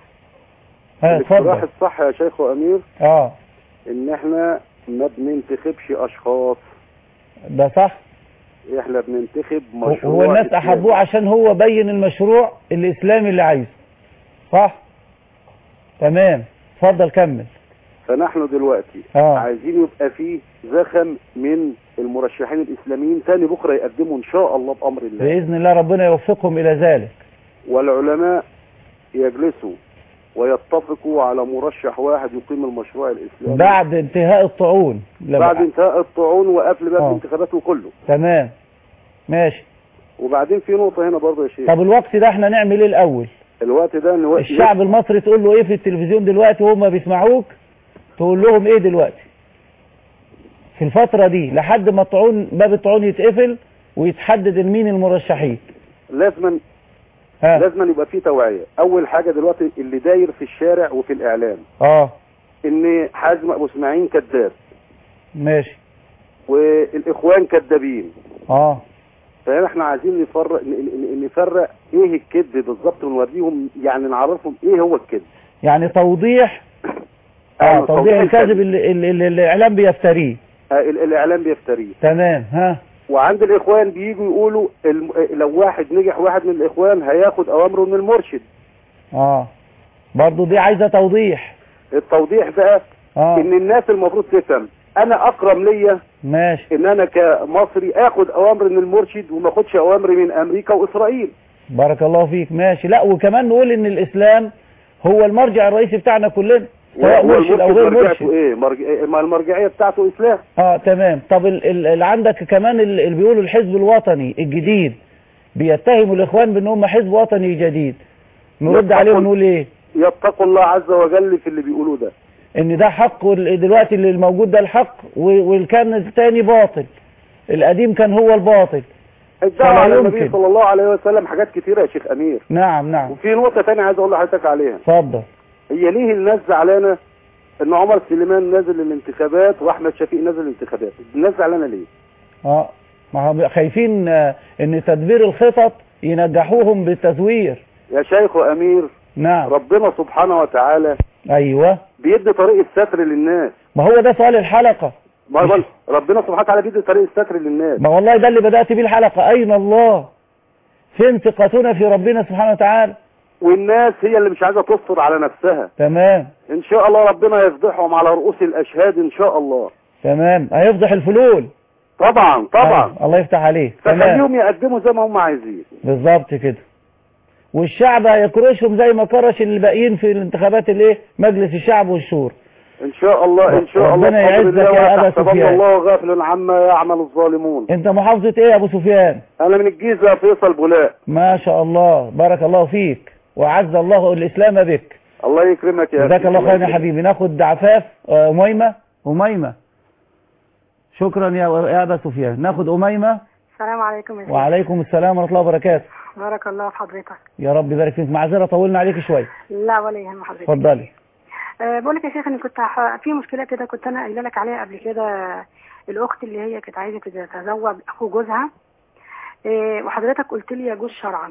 ها اتفضل. الاقتراح الصح يا شيخ أمير اه ان احنا ما بننتخبش اشخاص. ده صح. احنا بننتخب مشروع. هو الناس إسلامي. احبوه عشان هو بين المشروع الاسلامي اللي عايزه. صح. تمام. اتفضل كمل. فنحن دلوقتي آه. عايزين يبقى فيه زخم من المرشحين الاسلاميين تاني بكره يقدموا ان شاء الله بامر الله باذن الله، ربنا يوفقهم الى ذلك. والعلماء يجلسوا ويتفقوا على مرشح واحد يقيم المشروع الاسلامي بعد انتهاء الطاعون. بعد انتهاء الطاعون وقفل باب آه. الانتخابات كله. تمام ماشي. وبعدين في نقطه هنا برضه يا شيخ. طب الوقت ده احنا نعمل ايه الاول؟ الوقت ده ان الشعب المصري تقول له ايه في التلفزيون دلوقتي وهم بيسمعوك؟ تقول لهم ايه دلوقتي في الفترة دي لحد ما الطاعون باب الطاعون يتقفل ويتحدد مين المرشحين؟ لازما ها. لازما يبقى في توعية. اول حاجة دلوقتي اللي داير في الشارع وفي الاعلام اه ان حازم ابو اسماعيل كذاب. ماشي. والاخوان كذابين. اه فاحنا عايزين نفرق نفرق ايه الكذب بالظبط ونوريهم، يعني نعرفهم ايه هو الكذب. يعني توضيح اه توضيح الكذب اللي, اللي, اللي الاعلام بيفتريه. آه الاعلام بيفتريه. تمام. ها. وعند الاخوان بييجوا يقولوا الم... لو واحد نجح واحد من الاخوان هياخد اوامره من المرشد. اه برضه دي عايزه توضيح. التوضيح بقى آه. ان الناس المفروض تفهم انا اكرم ليا ماشي ان انا كمصري اخد اوامر من المرشد وما اخدش اوامر من امريكا واسرائيل. بارك الله فيك. ماشي. لا وكمان نقول ان الاسلام هو المرجع الرئيسي بتاعنا كلنا سواء مرشد او غير مرشد. ايه مرجع... ما المرجعيه بتاعته اسلام. اه تمام. طب اللي عندك كمان اللي بيقولوا الحزب الوطني الجديد بيتهموا الاخوان بان هم حزب وطني جديد، نرد عليهم ونقول ايه؟ يتقوا الله عز وجل في اللي بيقولوه ده، ان ده حق دلوقتي اللي الموجود ده الحق واللي كان الثاني باطل، القديم كان هو الباطل. الدعوة على النبي صلى الله عليه وسلم حاجات كتيرة يا شيخ أمير. نعم نعم. وفي نقطة تانية عايز أقول لحضرتك عليها. اتفضل. هي ليه الناس زعلانة إن عمر سليمان نازل الانتخابات وأحمد شفيق نازل الانتخابات؟ الناس زعلانة ليه؟ اه ما هم خايفين إن تدبير الخطط ينجحوهم بالتزوير. يا شيخ أمير. نعم. ربنا سبحانه وتعالى. أيوه. بيدي طريق الستر للناس. ما هو ده سؤال الحلقة. ما ربنا سبحانه وتعالى بيدي طريق الستر للناس. ما والله ده اللي بدأت بيه الحلقة. أين الله؟ فين ثقتنا في ربنا سبحانه وتعالى؟ والناس هي اللي مش عايزة تستر على نفسها. تمام. إن شاء الله ربنا يفضحهم على رؤوس الأشهاد إن شاء الله. تمام. هيفضح الفلول. طبعا طبعا. آه. الله يفتح عليه. فخليهم يقدموا زي ما هم عايزين. بالظبط كده. والشعب هيكرشهم زي ما كرش الباقيين في الانتخابات الايه مجلس الشعب والشورى. ان شاء الله ان شاء الله. ربنا يعزك يا ابا سفيان. الله غافل عما يعمل الظالمون. انت محافظة ايه يا ابو سفيان؟ انا من الجيزة فيصل بولاق. ما شاء الله بارك الله فيك وعز الله الاسلام بك. الله يكرمك يا جزاك الله خير يا حبيبي. ناخد عفاف اميمة. اميمة شكرا يا ابا سفيان. ناخد اميمة. السلام عليكم يا وعليكم السلام ورحمة الله وبركاته. بارك الله في حضرتك. يا رب يبارك فيك. معذرة طولنا عليك شوية. لا ولا يهم حضرتك. اتفضلي. أه بقول لك يا شيخ، انا كنت ح... في مشكله كده كنت انا قايله لك عليها قبل كده. الاخت اللي هي كانت عايزه تتزوج اخو جوزها، أه وحضرتك قلت لي يجوز شرعا.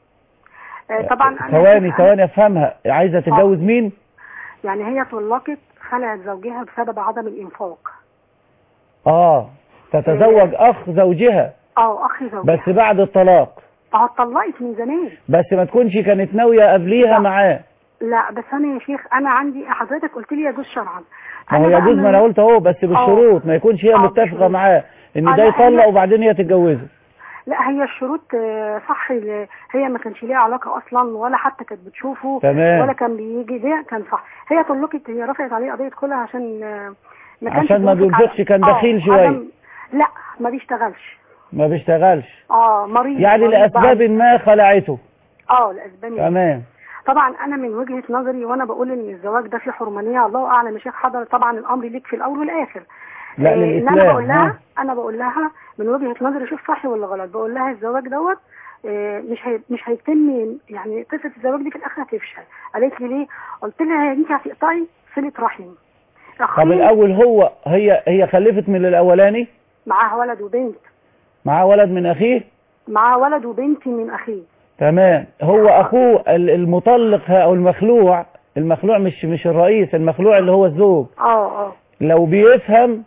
أه طبعا ثواني ثواني افهمها. عايزه تتجوز أه. مين؟ يعني هي طلقت خلعت زوجها بسبب عدم الانفاق. اه تتزوج أه. اخ زوجها. اه اخ زوجها بس بعد الطلاق. اه اتطلقت من زمان. بس ما تكونش كانت ناويه قبليها معاه. لا بس انا يا شيخ انا عندي حضرتك قلت لي يجوز شرعا. ما هو يجوز ما انا قلت اهو بس بالشروط. ما يكونش هي متفقه معاه ان ده يطلق وبعدين هي تتجوزه. لا هي الشروط صح. هي ما كانش ليها علاقه اصلا ولا حتى كانت بتشوفه. تمام. ولا كان بيجي ده كان صح. هي طلقت هي رفعت عليه قضيه كلها عشان ما كانش عشان ما بينفقش. كان بخيل شويه. لا ما بيشتغلش. ما بيشتغلش. اه مريض. يعني مريض لاسباب ما خلعته. اه لاسباب. تمام. طبعا انا من وجهة نظري وانا بقول ان الزواج ده فيه حرمانية. الله اعلم يا شيخ حضر. طبعا الامر ليك في الاول والاخر. لا إيه للاسلام. انا بقول لها انا بقول لها من وجهة نظري شوف صح ولا غلط. بقول لها الزواج دوت إيه مش هي مش هيتم. يعني قصة الزواج دي في الاخر هتفشل. قالت لي ليه؟ قلت لها يا بنتي هتقطعي صلة رحم. طب الاول هو هي هي خلفت من الاولاني؟ معاها ولد وبنت. معاه ولد من اخيه؟ معاه ولد وبنت من اخيه. تمام. هو اخوه المطلق او المخلوع. المخلوع مش مش الرئيس. المخلوع اللي هو الزوج. اه اه لو بيفهم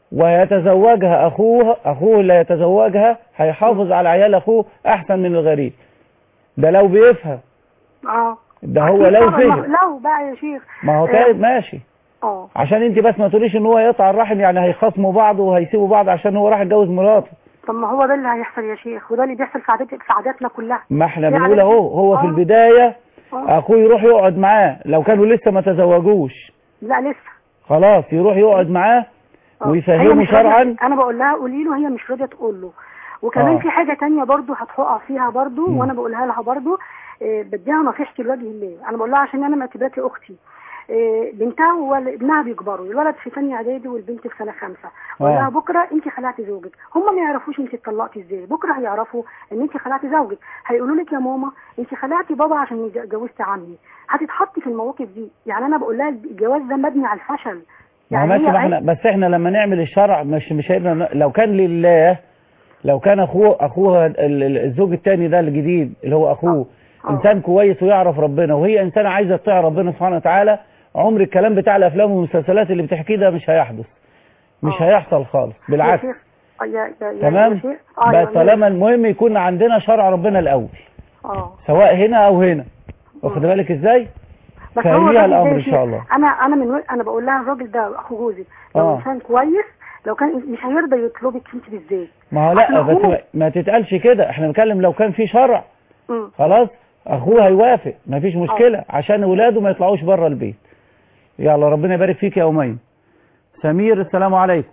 ويتزوجها اخوه اخوه اللي يتزوجها هيحافظ على عيال اخوه احسن من الغريب. ده لو بيفهم. اه ده هو لو فهم. لو بقى يا شيخ ما هو طيب ماشي. اه عشان انت بس ما تقوليش ان هو يقطع الرحم يعني هيخاصموا بعض وهيسيبوا بعض عشان هو راح يتجوز مراته. طب ما هو ده اللي هيحصل يا شيخ وده اللي بيحصل في عادات في عاداتنا كلها. ما احنا بنقول اهو هو في البداية أوه. اخوه يروح يقعد معاه لو كانوا لسه ما تزوجوش. لا لسه. خلاص يروح يقعد معاه ويفهمه شرعا. انا بقول لها قولي له هي مش راضيه تقول له. وكمان أوه. في حاجة تانية برضو هتقع فيها برضو م. وانا بقولها لها برضو إيه بديها نصيحتي لوجه الله. انا بقول لها عشان انا معتبرتي اختي. إيه بنتها وابنها بيكبروا. الولد في ثانيه اعدادي والبنت في سنه خمسه. بقول لها بكره انت خلعتي زوجك. هم ما يعرفوش انت اتطلقتي ازاي. بكره هيعرفوا ان انت خلعتي زوجك. هيقولوا لك يا ماما انت خلعتي بابا عشان اتجوزتي عمي. هتتحطي في المواقف دي. يعني انا بقول لها الجواز ده مبني على الفشل. يعني ماشي. احنا بس احنا لما نعمل الشرع مش مش هيبقى لو كان لله. لو كان اخوه اخوها الزوج الثاني ده الجديد اللي هو اخوه أوه. انسان كويس ويعرف ربنا وهي انسانه عايزه تطيع ربنا سبحانه وتعالى. عمر الكلام بتاع الافلام والمسلسلات اللي بتحكيه ده مش هيحدث. مش أوه. هيحصل خالص بالعكس. يا يا يا تمام. بس طالما المهم يكون عندنا شرع ربنا الاول. اه سواء هنا او هنا. واخد بالك ازاي؟ فهميها الامر ان شاء الله. انا انا من و... انا بقول لها الراجل ده اخو جوزي لو آه. انسان كويس لو كان مش هيرضى يطلبك انت بالذات. ما هو لا بس ما, ما تتقالش كده. احنا بنتكلم لو كان في شرع م. خلاص اخوه هيوافق ما فيش مشكله أوه. عشان اولاده ما يطلعوش بره البيت. يلا ربنا يبارك فيك يا أمين. سمير السلام عليكم.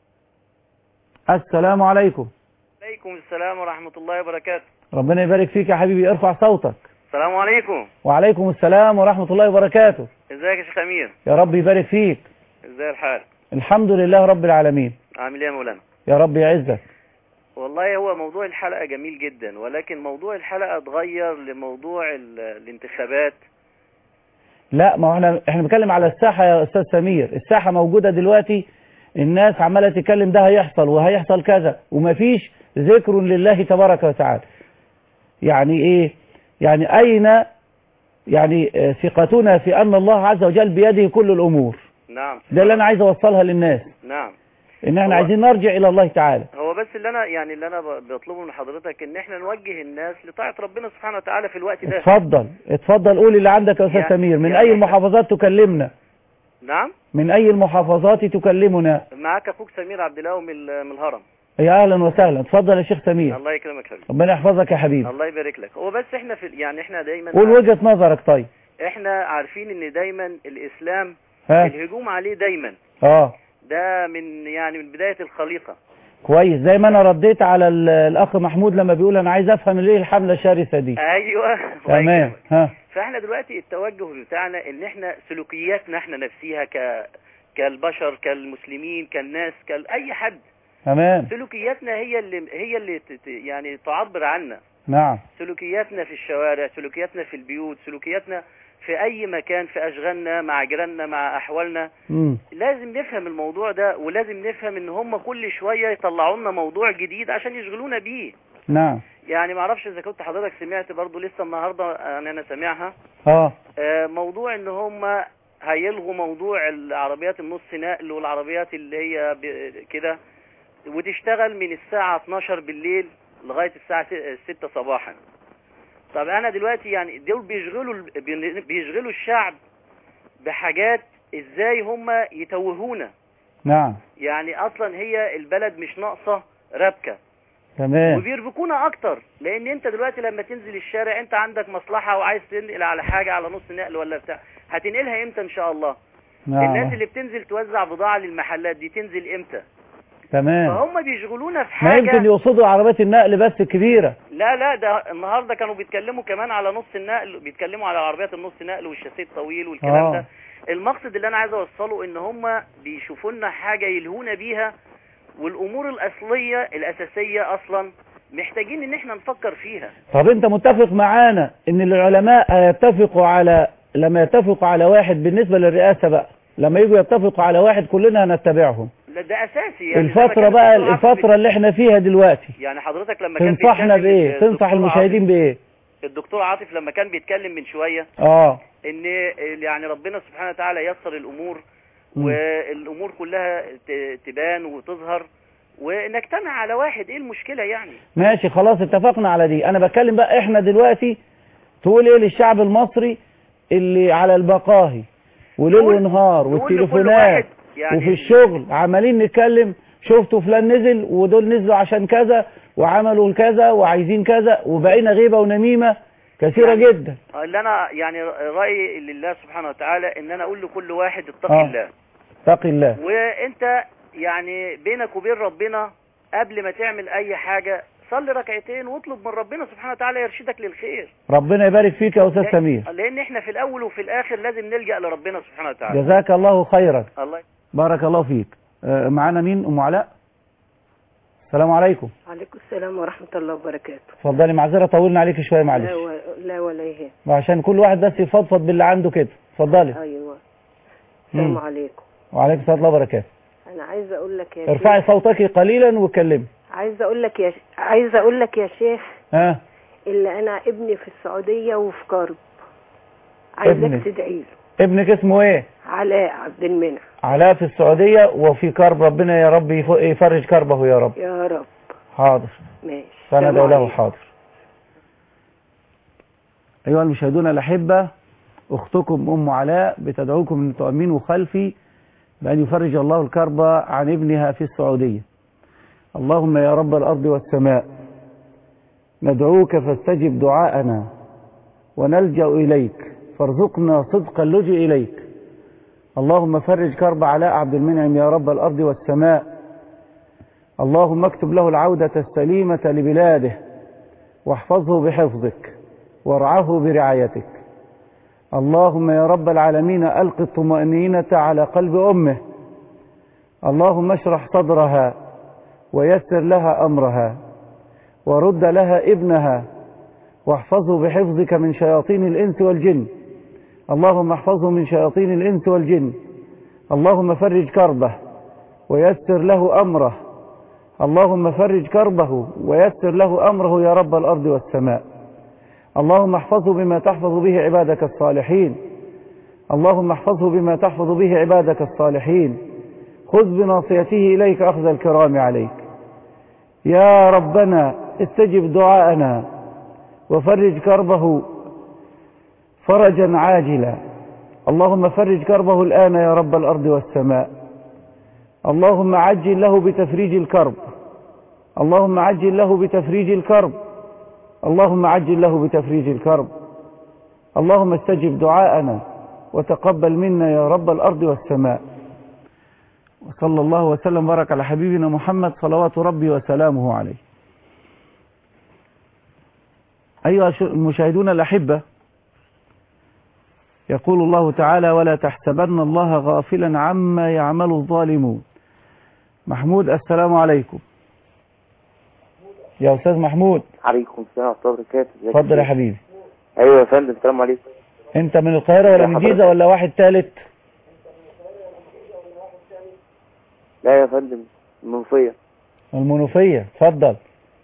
السلام عليكم. عليكم السلام ورحمة الله وبركاته. ربنا يبارك فيك يا حبيبي. ارفع صوتك. السلام عليكم. وعليكم السلام ورحمة الله وبركاته. ازيك يا شيخ امير؟ يا رب يبارك فيك. ازاي الحال؟ الحمد لله رب العالمين. عامل ايه يا مولانا؟ يا رب يعزك. والله هو موضوع الحلقة جميل جدا، ولكن موضوع الحلقة اتغير لموضوع الانتخابات. لا، ما احنا احنا بنتكلم على الساحة يا استاذ سمير. الساحة موجودة دلوقتي، الناس عمالة تتكلم ده هيحصل وهيحصل كذا، ومفيش ذكر لله تبارك وتعالى. يعني ايه؟ يعني اين يعني ثقتنا في ان الله عز وجل بيده كل الامور. نعم. ده اللي انا عايز اوصلها للناس. نعم. ان احنا عايزين نرجع الى الله تعالى. هو بس اللي انا يعني اللي انا بطلبه من حضرتك ان احنا نوجه الناس لطاعة ربنا سبحانه وتعالى في الوقت ده. اتفضل اتفضل قول اللي عندك يا استاذ يعني سمير. من يعني اي المحافظات تكلمنا؟ نعم. من اي المحافظات تكلمنا؟ معاك اخوك سمير عبد الله من من الهرم. يا اهلا وسهلا. اتفضل يا شيخ سمير. الله يكرمك حبيبي. ربنا يحفظك يا حبيبي. الله يبارك لك. هو بس احنا في يعني احنا دايما قول وجهة نظرك. طيب احنا عارفين ان دايما الاسلام ها؟ الهجوم عليه دايما اه ده من يعني من بداية الخليقة. كويس. زي ما انا رديت على الاخ محمود لما بيقول انا عايز افهم ليه الحملة الشرسة دي. ايوه تمام. ها فاحنا دلوقتي التوجه بتاعنا ان احنا سلوكياتنا احنا نفسيها ك كالبشر كالمسلمين كالناس كاي حد. تمام. سلوكياتنا هي اللي هي اللي تت يعني تعبر عنا. نعم. سلوكياتنا في الشوارع، سلوكياتنا في البيوت، سلوكياتنا في اي مكان، في اشغالنا مع جيراننا مع احوالنا. مم. لازم نفهم الموضوع ده، ولازم نفهم ان هم كل شوية يطلعوا لنا موضوع جديد عشان يشغلونا بيه. نعم. يعني ما اعرفش اذا كنت حضرتك سمعت برضو لسه النهارده يعني انا سامعها. اه موضوع ان هم هيلغوا موضوع العربيات النص نقل والعربيات اللي هي كده، وتشتغل من الساعة اتناشر بالليل لغاية الساعة ستة صباحا. طب انا دلوقتي يعني دول بيشغلوا بيشغلوا الشعب بحاجات ازاي هم يتوهونا. نعم. يعني اصلا هي البلد مش ناقصة ربكة. تمام. وبيربكونا اكتر، لان انت دلوقتي لما تنزل الشارع انت عندك مصلحة وعايز تنقل على حاجة على نص نقل ولا بتاع، هتنقلها امتى ان شاء الله؟ نعم. الناس اللي بتنزل توزع بضاعة للمحلات دي تنزل امتى؟ تمام. فهم بيشغلونا في ما حاجة. يمكن يقصدوا عربيات النقل بس الكبيرة. لا لا ده النهاردة كانوا بيتكلموا كمان على نص النقل، بيتكلموا على عربيات النص نقل والشاسيه الطويل والكلام آه. ده. المقصد اللي انا عايز اوصله ان هم بيشوفوا لنا حاجة يلهونا بيها، والامور الاصلية الاساسية اصلا محتاجين ان احنا نفكر فيها. طب انت متفق معانا ان العلماء يتفقوا على لما يتفقوا على واحد بالنسبة للرئاسة بقى، لما يجوا يتفقوا على واحد كلنا هنتبعهم؟ لا ده اساسي. يعني الفترة بقى الفترة اللي احنا فيها دلوقتي يعني حضرتك لما كان تنصحنا بايه؟ تنصح المشاهدين بايه؟ الدكتور عاطف لما كان بيتكلم من شوية اه ان يعني ربنا سبحانه وتعالى يسر الامور م. والامور كلها تبان وتظهر ونجتمع على واحد، ايه المشكلة يعني؟ ماشي خلاص اتفقنا على دي. انا بتكلم بقى احنا دلوقتي تقول ايه للشعب المصري اللي على البقاهي وليل ونهار والتليفونات يعني وفي الشغل عمالين نتكلم شفتوا فلان نزل ودول نزلوا عشان كذا وعملوا كذا وعايزين كذا، وبقينا غيبة ونميمة كثيرة يعني جدا. اللي انا يعني رأيي لله سبحانه وتعالى ان انا اقول لكل واحد اتق آه. الله. اتق الله. وانت يعني بينك وبين ربنا قبل ما تعمل اي حاجة صلي ركعتين واطلب من ربنا سبحانه وتعالى يرشدك للخير. ربنا يبارك فيك يا استاذ سمير. لان احنا في الاول وفي الاخر لازم نلجأ لربنا سبحانه وتعالى. جزاك الله خيرا. الله بارك الله فيك. آه معانا مين؟ ام علاء. السلام عليكم. وعليكم السلام ورحمة الله وبركاته. اتفضلي. معذرة طولنا عليك شوية معلش. لا, و... لا ولا يهمك. وعشان كل واحد بس يفضفض باللي عنده كده. اتفضلي. ايوه. السلام عليكم. وعليكم السلام ورحمة الله وبركاته. انا عايزه اقول لك يا ارفعي صوتك قليلا واتكلمي. عايزه اقول لك يا عايزه اقول لك يا شيخ ها اللي انا ابني في السعوديه وفي كرب، عايزك تدعي له. ابنك اسمه ايه؟ علاء عبد المنعم. علاء في السعوديه وفي كرب، ربنا يا رب يفرج كربه يا رب. يا رب. حاضر. ماشي. سندعو له. حاضر. ايها المشاهدون الاحبه، اختكم ام علاء بتدعوكم ان تؤمنوا خلفي بأن يفرج الله الكرب عن ابنها في السعودية. اللهم يا رب الأرض والسماء ندعوك فاستجب دعاءنا ونلجأ إليك فارزقنا صدق اللجوء إليك. اللهم فرج كرب علاء عبد المنعم يا رب الأرض والسماء. اللهم اكتب له العودة السليمة لبلاده واحفظه بحفظك وارعاه برعايتك. اللهم يا رب العالمين ألق الطمأنينة على قلب أمه. اللهم اشرح صدرها ويسر لها أمرها ورد لها ابنها واحفظه بحفظك من شياطين الإنس والجن. اللهم احفظه من شياطين الإنس والجن. اللهم فرج كربه ويسر له أمره. اللهم فرج كربه ويسر له أمره يا رب الأرض والسماء. اللهم احفظه بما تحفظ به عبادك الصالحين. اللهم احفظه بما تحفظ به عبادك الصالحين. خذ بناصيته إليك أخذ الكرام عليك. يا ربنا استجب دعاءنا وفرج كربه فرجا عاجلا. اللهم فرج كربه الآن يا رب الأرض والسماء. اللهم عجل له بتفريج الكرب. اللهم عجل له بتفريج الكرب. اللهم عجل له بتفريج الكرب. اللهم استجب دعاءنا وتقبل منا يا رب الأرض والسماء. وصلى الله وسلم وبارك على حبيبنا محمد صلوات ربي وسلامه عليه. أيها المشاهدون الأحبة، يقول الله تعالى: ولا تحسبن الله غافلا عما يعمل الظالمون. محمود السلام عليكم. يا أستاذ محمود. عليكم السلام ورحمة الله وبركاته. اتفضل يا حبيبي. أيوة يا فندم، السلام عليكم. أنت من القاهرة ولا من الجيزة ولا واحد ثالث؟ لا يا فندم، المنوفية. المنوفية، اتفضل.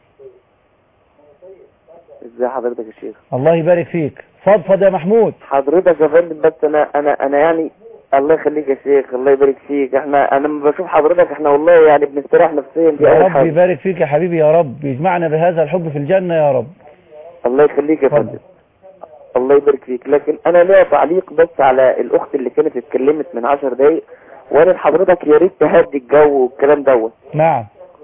ازي حضرتك يا شيخ؟ الله يبارك فيك. فضفض يا محمود. حضرتك يا فندم، بس انا انا انا يعني الله يخليك يا شيخ، الله يبارك فيك. احنا انا لما بشوف حضرتك احنا والله يعني بنستريح نفسيا. دي يا رب يبارك فيك يا حبيبي، يا رب يجمعنا بهذا الحب في الجنة يا رب. الله يخليك يا فندم، الله يبارك فيك. لكن انا ليا تعليق بس على الاخت اللي كانت اتكلمت من عشر دقايق، وانا لحضرتك يا ريت تهدي الجو والكلام دوت. نعم.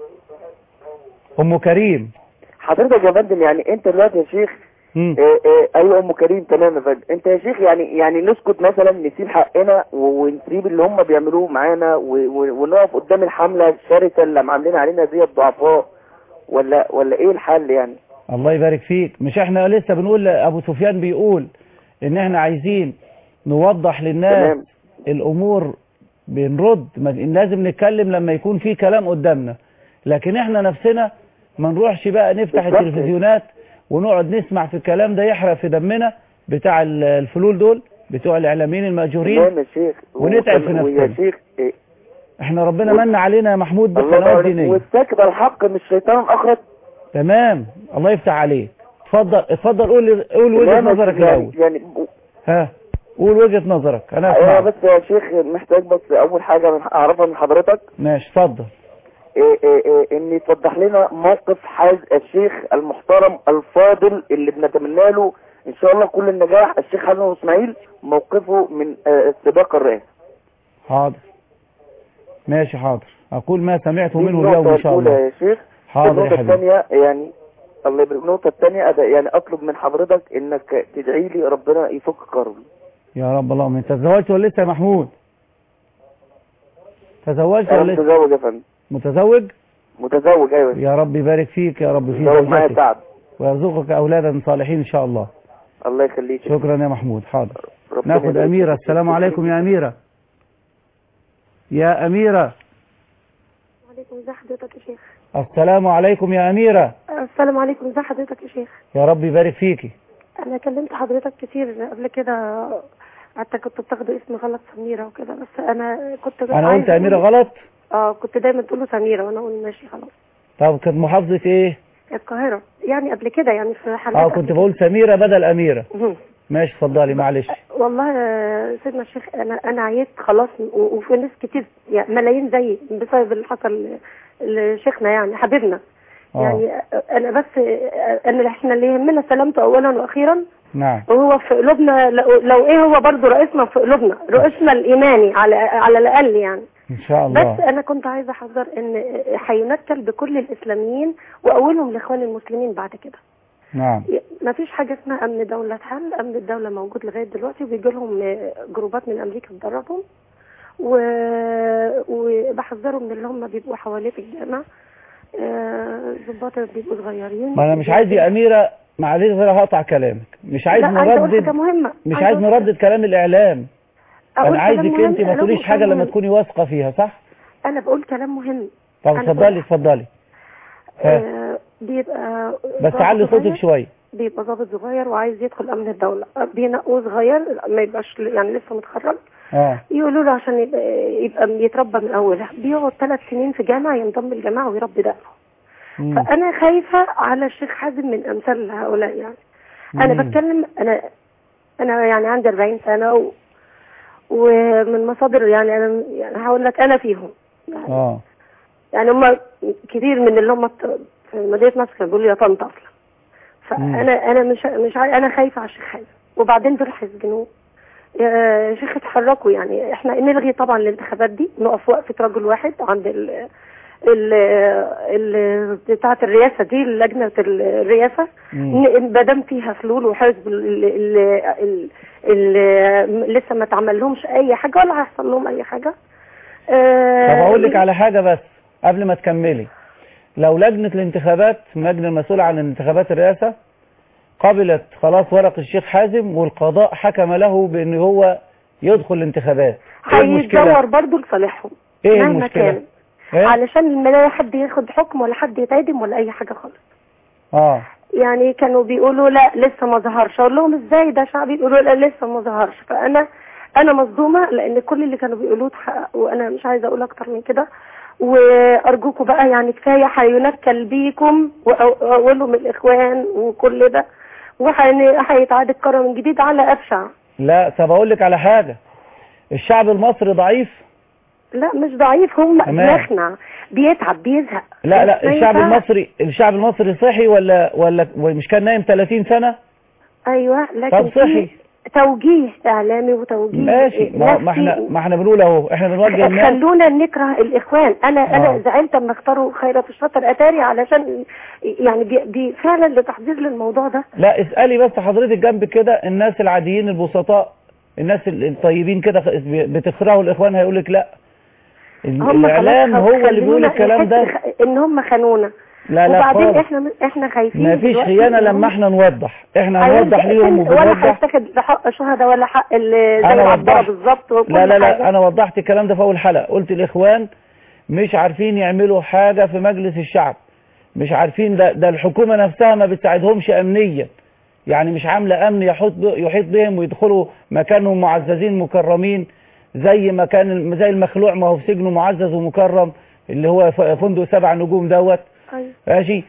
ام كريم. حضرتك يا فندم يعني انت دلوقتي يا شيخ اه اه ايوه ام كريم تمام يا فندم. انت يا شيخ يعني يعني نسكت مثلا، نسيب حقنا ونسيب اللي هم بيعملوه معانا ونقف قدام الحمله الشرسه اللي عاملين علينا زي الضعفاء، ولا ولا ايه الحل يعني؟ الله يبارك فيك. مش احنا لسه بنقول ابو سفيان بيقول ان احنا عايزين نوضح للناس تمام. الامور بنرد، لازم نتكلم لما يكون في كلام قدامنا، لكن احنا نفسنا ما نروحش بقى نفتح التلفزيونات ونقعد نسمع في الكلام ده يحرق في دمنا بتاع الفلول دول بتوع الاعلاميين المأجورين ونتعب في نفسنا. شيخ إيه؟ احنا ربنا من علينا يا محمود بالقنوات دينيه، والسكت الحق مش شيطان اخر. تمام، الله يفتح عليك. اتفضل اتفضل قول قول وجهة نظرك الاول. يعني ها قول وجهة نظرك. انا ايوه بس يا شيخ محتاج بس اول حاجه اعرفها من حضرتك. ماشي اتفضل. إيه إيه إيه ان توضح لنا موقف حاج الشيخ المحترم الفاضل اللي بنتمنى له ان شاء الله كل النجاح، الشيخ حازم اسماعيل، موقفه من السباق الرئاسي. حاضر ماشي حاضر، اقول ما سمعته منه اليوم ان شاء الله يا شيخ. حاضر. النقطه الثانيه يعني الله يبارك. النقطه الثانيه يعني اطلب من حضرتك انك تدعي لي ربنا يفك كربي يا رب. اللهم انت تزوجت ولا لسه يا محمود؟ تزوجت ولا لسه؟ متزوج يا فندم. متزوج؟ متزوج ايوه. يا رب يبارك فيك يا رب في زوجتك ويرزقك اولادا صالحين ان شاء الله. الله يخليك. شكرا يا محمود. حاضر. ناخد اميره. السلام عليكم يا اميره. يا اميره. وعليكم ازي حضرتك يا شيخ؟ السلام عليكم يا اميره. السلام عليكم ازي حضرتك يا شيخ؟ يا رب يبارك فيكي. انا كلمت حضرتك كتير قبل كده، حتى كنت بتاخدوا اسم غلط سميره وكده، بس انا كنت انا قلت اميره غلط؟ اه كنت دايما تقول له سميره وانا اقول ماشي خلاص. طب كانت محافظه ايه؟ القاهره يعني قبل كده يعني في حلقات. اه كنت بقول سميره بدل اميره. ماشي اتفضلي معلش. والله يا سيدنا الشيخ انا انا عييت خلاص، وفي ناس كتير يعني ملايين زيي بسبب اللي حصل لشيخنا يعني حبيبنا. آه. يعني انا بس ان احنا اللي يهمنا سلامته اولا واخيرا. نعم. وهو في قلوبنا، لو, لو ايه هو برضه رئيسنا في قلوبنا، رئيسنا الايماني على على الاقل يعني ان شاء الله. بس انا كنت عايزه احذر ان هينكل بكل الاسلاميين واولهم الاخوان المسلمين بعد كده. نعم. ما فيش حاجه اسمها امن دوله حل، امن الدوله موجود لغايه دلوقتي، وبيجي لهم جروبات من امريكا تدربهم، و... وبحذرهم من اللي هم بيبقوا حواليه في الجامعه ظباط بيبقوا صغيرين. ما انا مش عايز يا اميره معلش غير هقطع كلامك، مش عايز لا، عايزة أقول نردد حاجة مهمة. مش عايزة عايز أقول نردد كلام الاعلام. أقول انا عايزك كلام انت مهم. ما أنا تقوليش بقول حاجه كلام لما مهم. تكوني واثقه فيها، صح؟ انا بقول كلام مهم. طب أنا اتفضلي بقول- اتفضلي. ها. آه بيبقى بس ضابط علي صوتك صغير- شويه. بيبقى ضابط صغير وعايز يدخل امن الدوله، بينقوه صغير ما يبقاش يعني لسه متخرج، اه يقولوا له عشان يبقى, يبقى يتربى من اولها، بيقعد ثلاث سنين في جامعه ينضم الجامعه ويربي دقنه. مم. فانا خايفه على الشيخ حازم من امثال هؤلاء يعني. انا مم. بتكلم انا انا يعني عندي أربعين سنه و... ومن مصادر يعني انا يعني هقول لك انا فيهم يعني, اه يعني هم كتير من اللي هم في مدينه نصر كانوا بيقولوا يا طنطا. فانا انا مش مش عارف، انا خايفه على الشيخ حازم، وبعدين دول هيسجنوه. يا شيخ اتحركوا يعني، احنا نلغي طبعا الانتخابات دي، نقف وقفه رجل واحد عند ال ال ال بتاعه الرئاسه دي، لجنه الرئاسه، ما دام فيها فلول وحزب ال- ال- ال- ال- لسه ما اتعملهمش اي حاجه ولا هيحصل لهم اي حاجه. طب اقول لك على حاجه بس قبل ما تكملي. لو لجنه الانتخابات، اللجنه المسؤوله عن انتخابات الرئاسه، قبلت خلاص ورق الشيخ حازم والقضاء حكم له بان هو يدخل الانتخابات، ايه المشكله؟ هيتدور برضه لصالحهم ايه مهما المشكله؟ كان. إيه؟ علشان ما لا حد ياخد حكم ولا حد يتعدم ولا اي حاجه خالص. اه يعني كانوا بيقولوا لا لسه ما ظهرش، اقول لهم ازاي ده شعب؟ يقولوا لا لسه ما ظهرش. فانا انا مصدومه لان كل اللي كانوا بيقولوه اتحقق، وانا مش عايزه اقول اكتر من كده. وارجوكم بقى يعني كفايه هينكل بيكم واولهم الاخوان وكل ده، وهيتعاد الكره من جديد على ابشع. لا طب اقول لك على حاجه، الشعب المصري ضعيف؟ لا مش ضعيف، هم بيخنع بيتعب بيزهق. لا لا الشعب المصري الشعب المصري صحي ولا ولا مش كان نايم ثلاثين سنه؟ ايوه لكن طب صحي، توجيه اعلامي وتوجيه ماشي. ما, ما احنا ما احنا بنقول اهو، احنا بنوجه الناس. خلونا نكره الاخوان. انا آه. انا زعلت لما اختاروا خيرت الشاطر اتاري علشان يعني بي بي فعلا لتحضير للموضوع ده. لا اسالي بس حضرتك جنب كده الناس العاديين البسطاء، الناس الطيبين كده بتكرهوا الاخوان، هيقول لك لا الاعلام هو اللي بيقول الكلام ده، ان هم خانونا. لا لا وبعدين خالص. احنا احنا خايفين. ما فيش خيانه لما احنا نوضح، احنا هنوضح ليهم ولا وبنوضح. هيتاخد حق شهداء ولا حق زي العباره بالظبط وكل لا لا لا حاجة. انا وضحت الكلام ده في اول حلقه، قلت الاخوان مش عارفين يعملوا حاجه في مجلس الشعب، مش عارفين، ده ده الحكومه نفسها ما بتساعدهمش امنيا، يعني مش عامله امن يحيط يحيط بهم ويدخلوا مكانهم معززين مكرمين زي ما كان زي المخلوع، ما هو في سجنه معزز ومكرم اللي هو فندق سبع نجوم دوت. ماشي.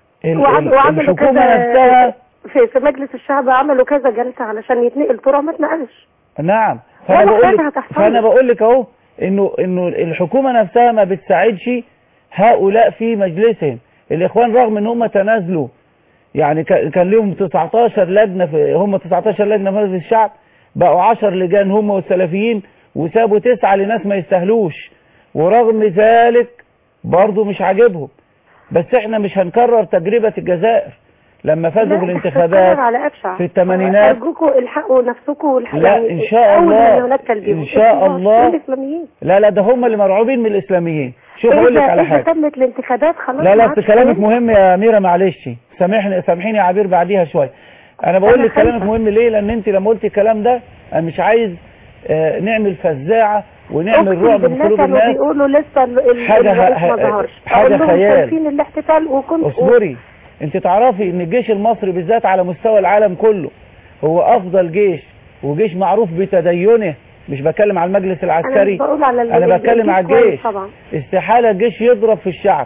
الحكومه نفسها في في مجلس الشعب عملوا كذا جلسه علشان يتنقل ترى ما اتنقلش. نعم. فانا بقول لك فانا بقول لك اهو انه انه الحكومه نفسها ما بتساعدش هؤلاء في مجلسهم. الاخوان رغم ان هم تنازلوا، يعني كان لهم تسعتاشر لجنه في هم تسعتاشر لجنه في مجلس الشعب، بقوا عشر لجان هم والسلفيين، وسابوا تسعه لناس ما يستاهلوش، ورغم ذلك برضه مش عاجبهم. بس احنا مش هنكرر تجربه الجزائر لما فازوا بالانتخابات في الثمانينات. ارجوكم الحقوا نفسكم والحقوا. لا ان شاء الله ان شاء الله. لا لا ده هم اللي مرعوبين من الاسلاميين. شوف اقول لك على حاجه، اذا تمت الانتخابات خلاص. لا لا كلامك مهم يا اميره، معلش سامحني سامحيني يا عبير بعديها شويه. انا بقول لك كلامك مهم ليه؟ لان انت لما قلتي الكلام ده انا مش عايز آه نعمل فزاعه ونعمل رعب في قلوب الناس. بيقولوا لسه حاجه ما ظهرش، حاجه خيال. شايفين الاحتفال وكنت اصبري. انت تعرفي ان الجيش المصري بالذات على مستوى العالم كله هو افضل جيش، وجيش معروف بتدينه. مش بتكلم على المجلس العسكري، انا, على أنا بتكلم على الجيش. استحاله الجيش يضرب في الشعب.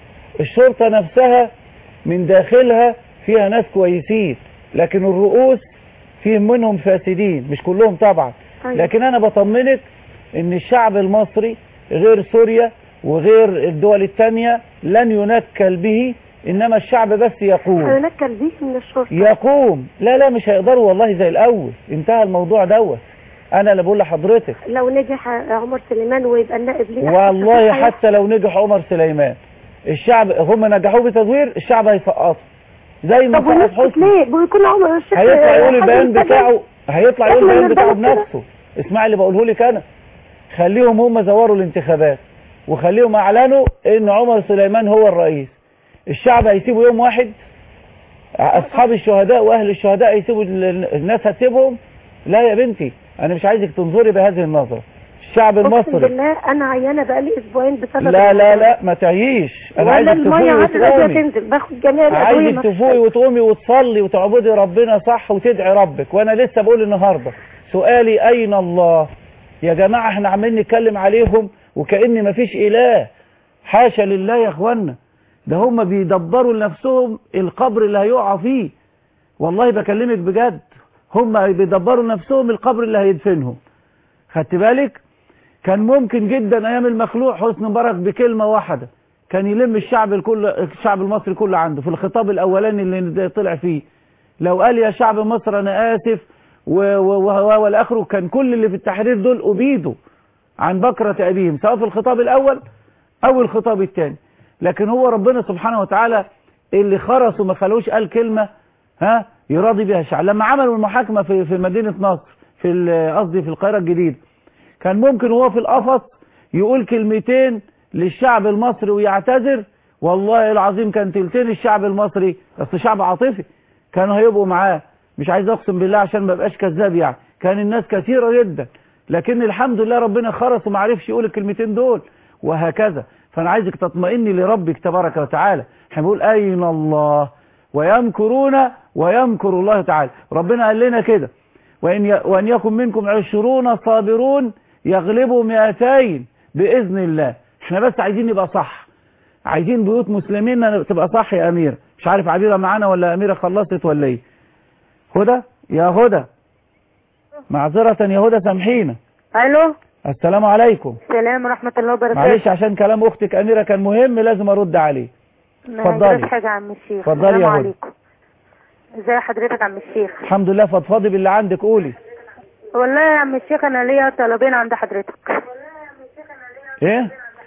الشرطه نفسها من داخلها فيها ناس كويسين، لكن الرؤوس فيهم منهم فاسدين، مش كلهم طبعا. لكن انا بطمنك ان الشعب المصري غير سوريا وغير الدول الثانيه لن ينكل به، انما الشعب بس يقوم. هينكل به من الشرطه. يقوم. لا لا مش هيقدروا والله زي الاول، انتهى الموضوع دوت. انا اللي بقول لحضرتك لو نجح عمر سليمان ويبقى النائب ليه، والله حتى لو نجح عمر سليمان الشعب هم نجحوه بتزوير، الشعب هيسقطه زي ما سقط حسني. ليه بيكون عمر الشيخ هيطلع يقول البيان بتاعه هيطلع يقول البيان بتاعه بنفسه. اسمع اللي بقوله لك انا، خليهم هم زوروا الانتخابات وخليهم اعلنوا ان عمر سليمان هو الرئيس. الشعب هيسيبه يوم واحد؟ اصحاب الشهداء واهل الشهداء يسيبوا الناس هتسيبهم؟ لا يا بنتي، انا مش عايزك تنظري بهذه النظرة. الشعب المصري اقسم بالله انا عيانه بقالي اسبوعين بسبب لا لا لا ما تعيش. انا عايزك تفوقي وتقومي، تنزل باخد جميع الادويه، عايزك تفوقي وتقومي وتصلي وتعبدي ربنا صح وتدعي ربك. وانا لسه بقول النهارده سؤالي اين الله؟ يا جماعه احنا عمالين نتكلم عليهم وكأن مفيش اله. حاشا لله يا اخوانا، ده هم بيدبروا لنفسهم القبر اللي هيقع فيه. والله بكلمك بجد، هم بيدبروا لنفسهم القبر اللي هيدفنهم. خدت بالك؟ كان ممكن جدا ايام المخلوع حسني مبارك بكلمة واحدة كان يلم الشعب الكل الشعب المصري كله عنده في الخطاب الاولاني اللي طلع فيه. لو قال يا شعب مصر انا اسف والاخره، كان كل اللي في التحرير دول ابيدوا عن بكرة ابيهم، سواء في الخطاب الاول او الخطاب الثاني. لكن هو ربنا سبحانه وتعالى اللي خرس وما خلوش قال كلمة ها يراضي بها الشعب. لما عملوا المحاكمة في في مدينة نصر، في قصدي في القاهرة الجديدة، كان ممكن هو في القفص يقول كلمتين للشعب المصري ويعتذر. والله العظيم كان تلتين الشعب المصري، اصل شعب عاطفي، كانوا هيبقوا معاه. مش عايز اقسم بالله عشان ما بقاش كذاب، يعني كان الناس كثيرة جدا، لكن الحمد لله ربنا خرس وما عرفش يقول الكلمتين دول وهكذا. فانا عايزك تطمئني لربك تبارك وتعالى. احنا بنقول اين الله ويمكرون ويمكر الله تعالى. ربنا قال لنا كده، وإن, وأن يكن منكم عشرون صابرون يغلبوا مئتين بإذن الله. احنا بس عايزين نبقى صح، عايزين بيوت مسلمين تبقى صح. يا أميرة مش عارف عبيرة معانا ولا أميرة خلصت ولا ايه؟ هدى يا هدى، معذرة يا هدى سامحينا. الو السلام عليكم. السلام ورحمة الله وبركاته. معلش عشان كلام أختك أميرة كان مهم لازم أرد عليه. اتفضلي. حاجة عم الشيخ. اتفضلي يا هدى. ازي حضرتك يا عم الشيخ؟ الحمد لله. فضفضي باللي عندك، قولي. والله يا عم الشيخ انا ليا طلبين عند حضرتك. ايه؟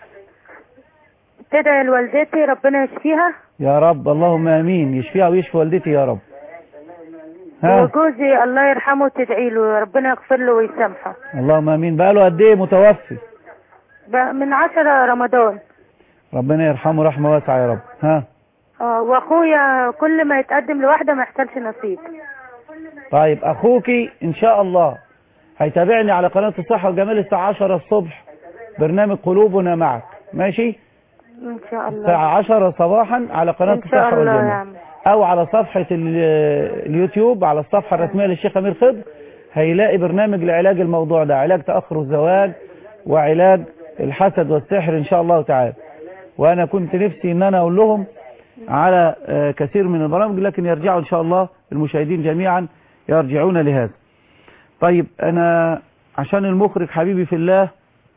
تدعي لوالدتي ربنا يشفيها يا رب، اللهم امين. يشفيها ويشفي والدتي يا رب. ها. وجوزي الله يرحمه تدعي له ربنا يغفر له ويسامحه. اللهم امين. بقاله قد ايه متوفي؟ من عشرة رمضان. ربنا يرحمه رحمه واسعه يا رب. ها. اه واخويا كل ما يتقدم لواحده ما يحصلش نصيب. طيب اخوكي ان شاء الله هيتابعني على قناة الصحة والجمال الساعة عشرة الصبح، برنامج قلوبنا معك، ماشي؟ ان شاء الله. الساعة عشرة صباحا على قناة الصحة والجمال، او على صفحة اليوتيوب على الصفحة الرسمية للشيخ امير خضر، هيلاقي برنامج لعلاج الموضوع ده، علاج تأخر الزواج وعلاج الحسد والسحر ان شاء الله تعالى. وانا كنت نفسي ان انا اقول لهم على كثير من البرامج، لكن يرجعوا ان شاء الله المشاهدين جميعا يرجعون لهذا. طيب انا عشان المخرج حبيبي في الله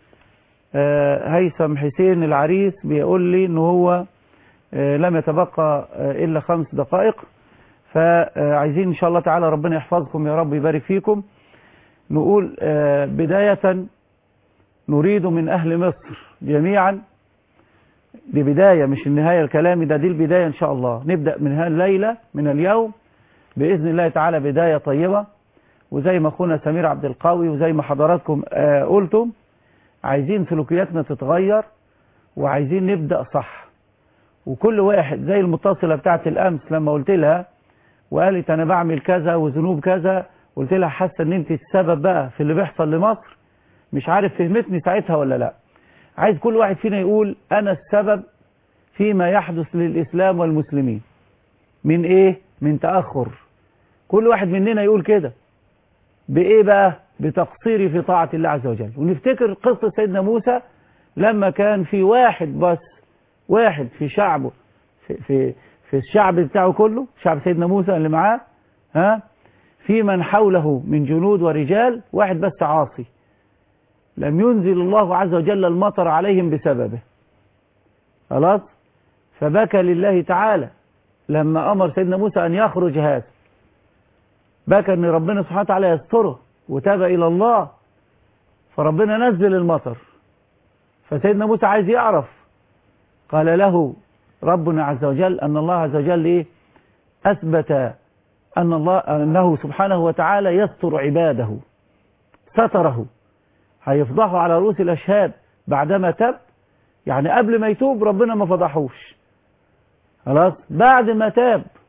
هيثم حسين العريس بيقول لي ان هو لم يتبقى الا خمس دقائق، فعايزين ان شاء الله تعالى ربنا يحفظكم يا رب يبارك فيكم. نقول بداية نريد من اهل مصر جميعا، دي بداية مش النهاية الكلامي ده، دي البداية ان شاء الله. نبدأ من هالليلة من اليوم بإذن الله تعالى بداية طيبة، وزي ما اخونا سمير عبد القوي وزي ما حضراتكم آه قلتم، عايزين سلوكياتنا تتغير وعايزين نبدأ صح. وكل واحد زي المتصلة بتاعت الأمس لما قلت لها وقالت أنا بعمل كذا وذنوب كذا، قلت لها حاسة ان انت السبب بقى في اللي بيحصل لمصر، مش عارف فهمتني ساعتها ولا لا. عايز كل واحد فينا يقول أنا السبب فيما يحدث للإسلام والمسلمين من إيه؟ من تأخر. كل واحد مننا يقول كده. بإيه بقى؟ بتقصيري في طاعة الله عز وجل. ونفتكر قصة سيدنا موسى لما كان في واحد بس، واحد في شعبه، في, في, في الشعب بتاعه كله، شعب سيدنا موسى اللي معاه، ها، في من حوله من جنود ورجال، واحد بس عاصي لم ينزل الله عز وجل المطر عليهم بسببه. خلاص؟ فبكى لله تعالى لما أمر سيدنا موسى أن يخرج هذا، بكى أن ربنا سبحانه وتعالى يستره وتاب إلى الله، فربنا نزل المطر. فسيدنا موسى عايز يعرف، قال له ربنا عز وجل أن الله عز وجل إيه؟ أثبت أن الله أنه سبحانه وتعالى يستر عباده، ستره، هيفضحه على رؤوس الأشهاد بعدما تاب. يعني قبل ما يتوب ربنا ما فضحوش، خلاص بعد ما تاب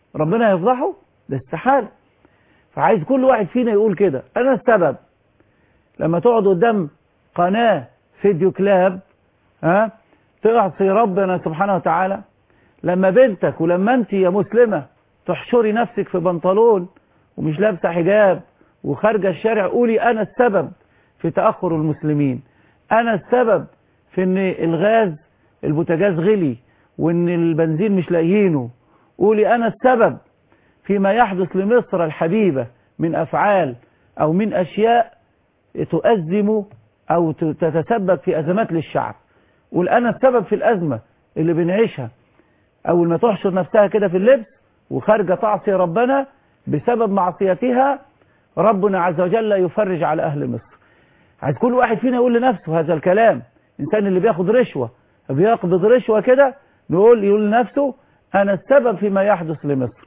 ربنا يفضحه؟ ده استحالة. فعايز كل واحد فينا يقول كده، أنا السبب. لما تقعد قدام قناة فيديو كلاب ها تعصي ربنا سبحانه وتعالى، لما بنتك ولما انت يا مسلمة تحشري نفسك في بنطلون ومش لابسة حجاب وخارجة الشارع، قولي أنا السبب في تأخر المسلمين، أنا السبب في ان الغاز البوتاجاز غلي وان البنزين مش لاقيينه، قولي أنا السبب فيما يحدث لمصر الحبيبة من أفعال أو من أشياء تؤزم أو تتسبب في أزمات للشعب. قول أنا السبب في الأزمة اللي بنعيشها. أول ما تحشر نفسها كده في اللبس وخارجة تعصي ربنا بسبب معصيتها، ربنا عز وجل يفرج على أهل مصر. عايز كل واحد فينا يقول لنفسه هذا الكلام. إنسان اللي بياخد رشوة بيقبض رشوة كده نقول يقول لنفسه أنا السبب فيما يحدث لمصر.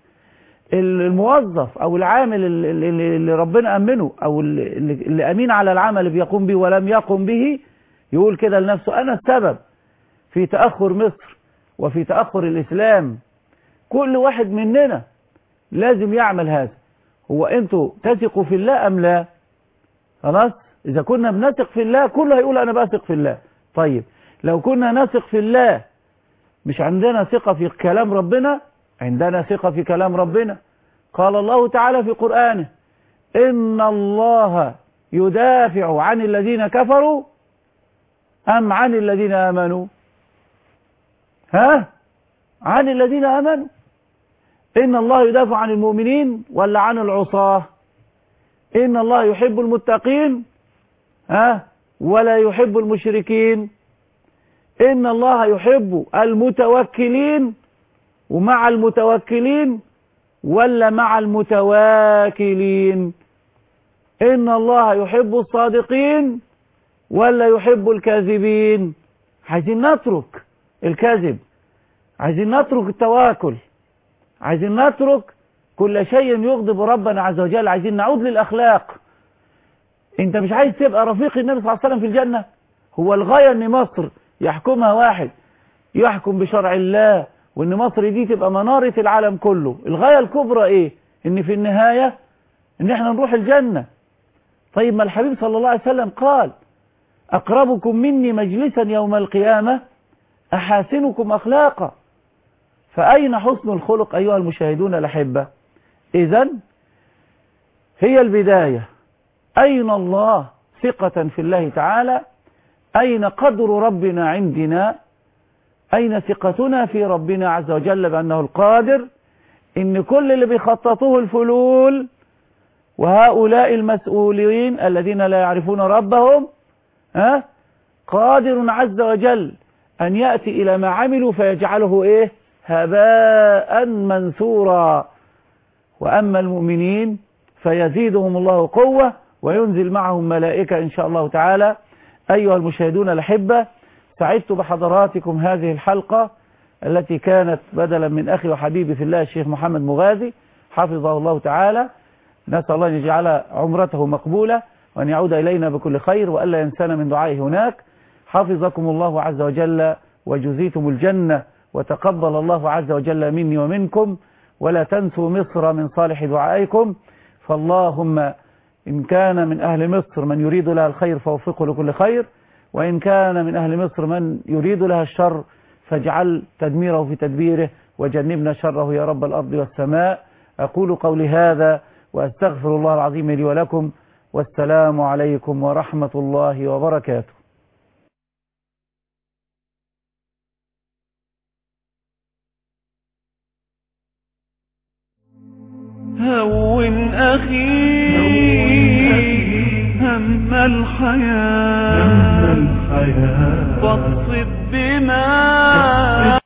الموظف أو العامل اللي, اللي ربنا أمنه أو اللي, اللي أمين على العمل اللي بيقوم به ولم يقوم به يقول كده لنفسه أنا السبب في تأخر مصر وفي تأخر الإسلام. كل واحد مننا لازم يعمل هذا. هو أنتوا تثقوا في الله أم لا؟ خلاص إذا كنا بنثق في الله كله هيقول أنا بثق في الله. طيب لو كنا نثق في الله مش عندنا ثقة في كلام ربنا؟ عندنا ثقة في كلام ربنا. قال الله تعالى في قرآنه إن الله يدافع عن الذين كفروا أم عن الذين آمنوا؟ ها؟ عن الذين آمنوا. إن الله يدافع عن المؤمنين ولا عن العصاة؟ إن الله يحب المتقين ها ولا يحب المشركين؟ إن الله يحب المتوكلين ومع المتوكلين ولا مع المتواكلين؟ إن الله يحب الصادقين ولا يحب الكاذبين؟ عايزين نترك الكذب، عايزين نترك التواكل، عايزين نترك كل شيء يغضب ربنا عز وجل، عايزين نعود للأخلاق. انت مش عايز تبقى رفيق النبي صلى الله عليه وسلم في الجنة؟ هو الغاية ان مصر يحكمها واحد يحكم بشرع الله وان مصر دي تبقى منارة العالم كله. الغاية الكبرى ايه؟ ان في النهاية ان احنا نروح الجنة. طيب ما الحبيب صلى الله عليه وسلم قال اقربكم مني مجلسا يوم القيامة احاسنكم اخلاقا. فاين حسن الخلق ايها المشاهدون الاحبة؟ اذن هي البداية. اين الله؟ ثقة في الله تعالى. اين قدر ربنا عندنا؟ أين ثقتنا في ربنا عز وجل بأنه القادر؟ إن كل اللي بيخططوه الفلول وهؤلاء المسؤولين الذين لا يعرفون ربهم ها قادر عز وجل أن يأتي إلى ما عملوا فيجعله إيه؟ هباء منثورا. وأما المؤمنين فيزيدهم الله قوة وينزل معهم ملائكة إن شاء الله تعالى. أيها المشاهدون الأحبة، سعدت بحضراتكم هذه الحلقة التي كانت بدلا من أخي وحبيبي في الله الشيخ محمد مغازي حفظه الله تعالى. نسأل الله أن يجعل عمرته مقبولة وأن يعود إلينا بكل خير وألا ينسانا من دعائه هناك. حفظكم الله عز وجل وجزيتم الجنة وتقبل الله عز وجل مني ومنكم، ولا تنسوا مصر من صالح دعائكم. فاللهم إن كان من أهل مصر من يريد لها الخير فوفقه لكل خير، وإن كان من أهل مصر من يريد لها الشر فاجعل تدميره في تدبيره وجنبنا شره يا رب الأرض والسماء. أقول قولي هذا وأستغفر الله العظيم لي ولكم، والسلام عليكم ورحمة الله وبركاته. هون أخي هم الحياة واقصد بما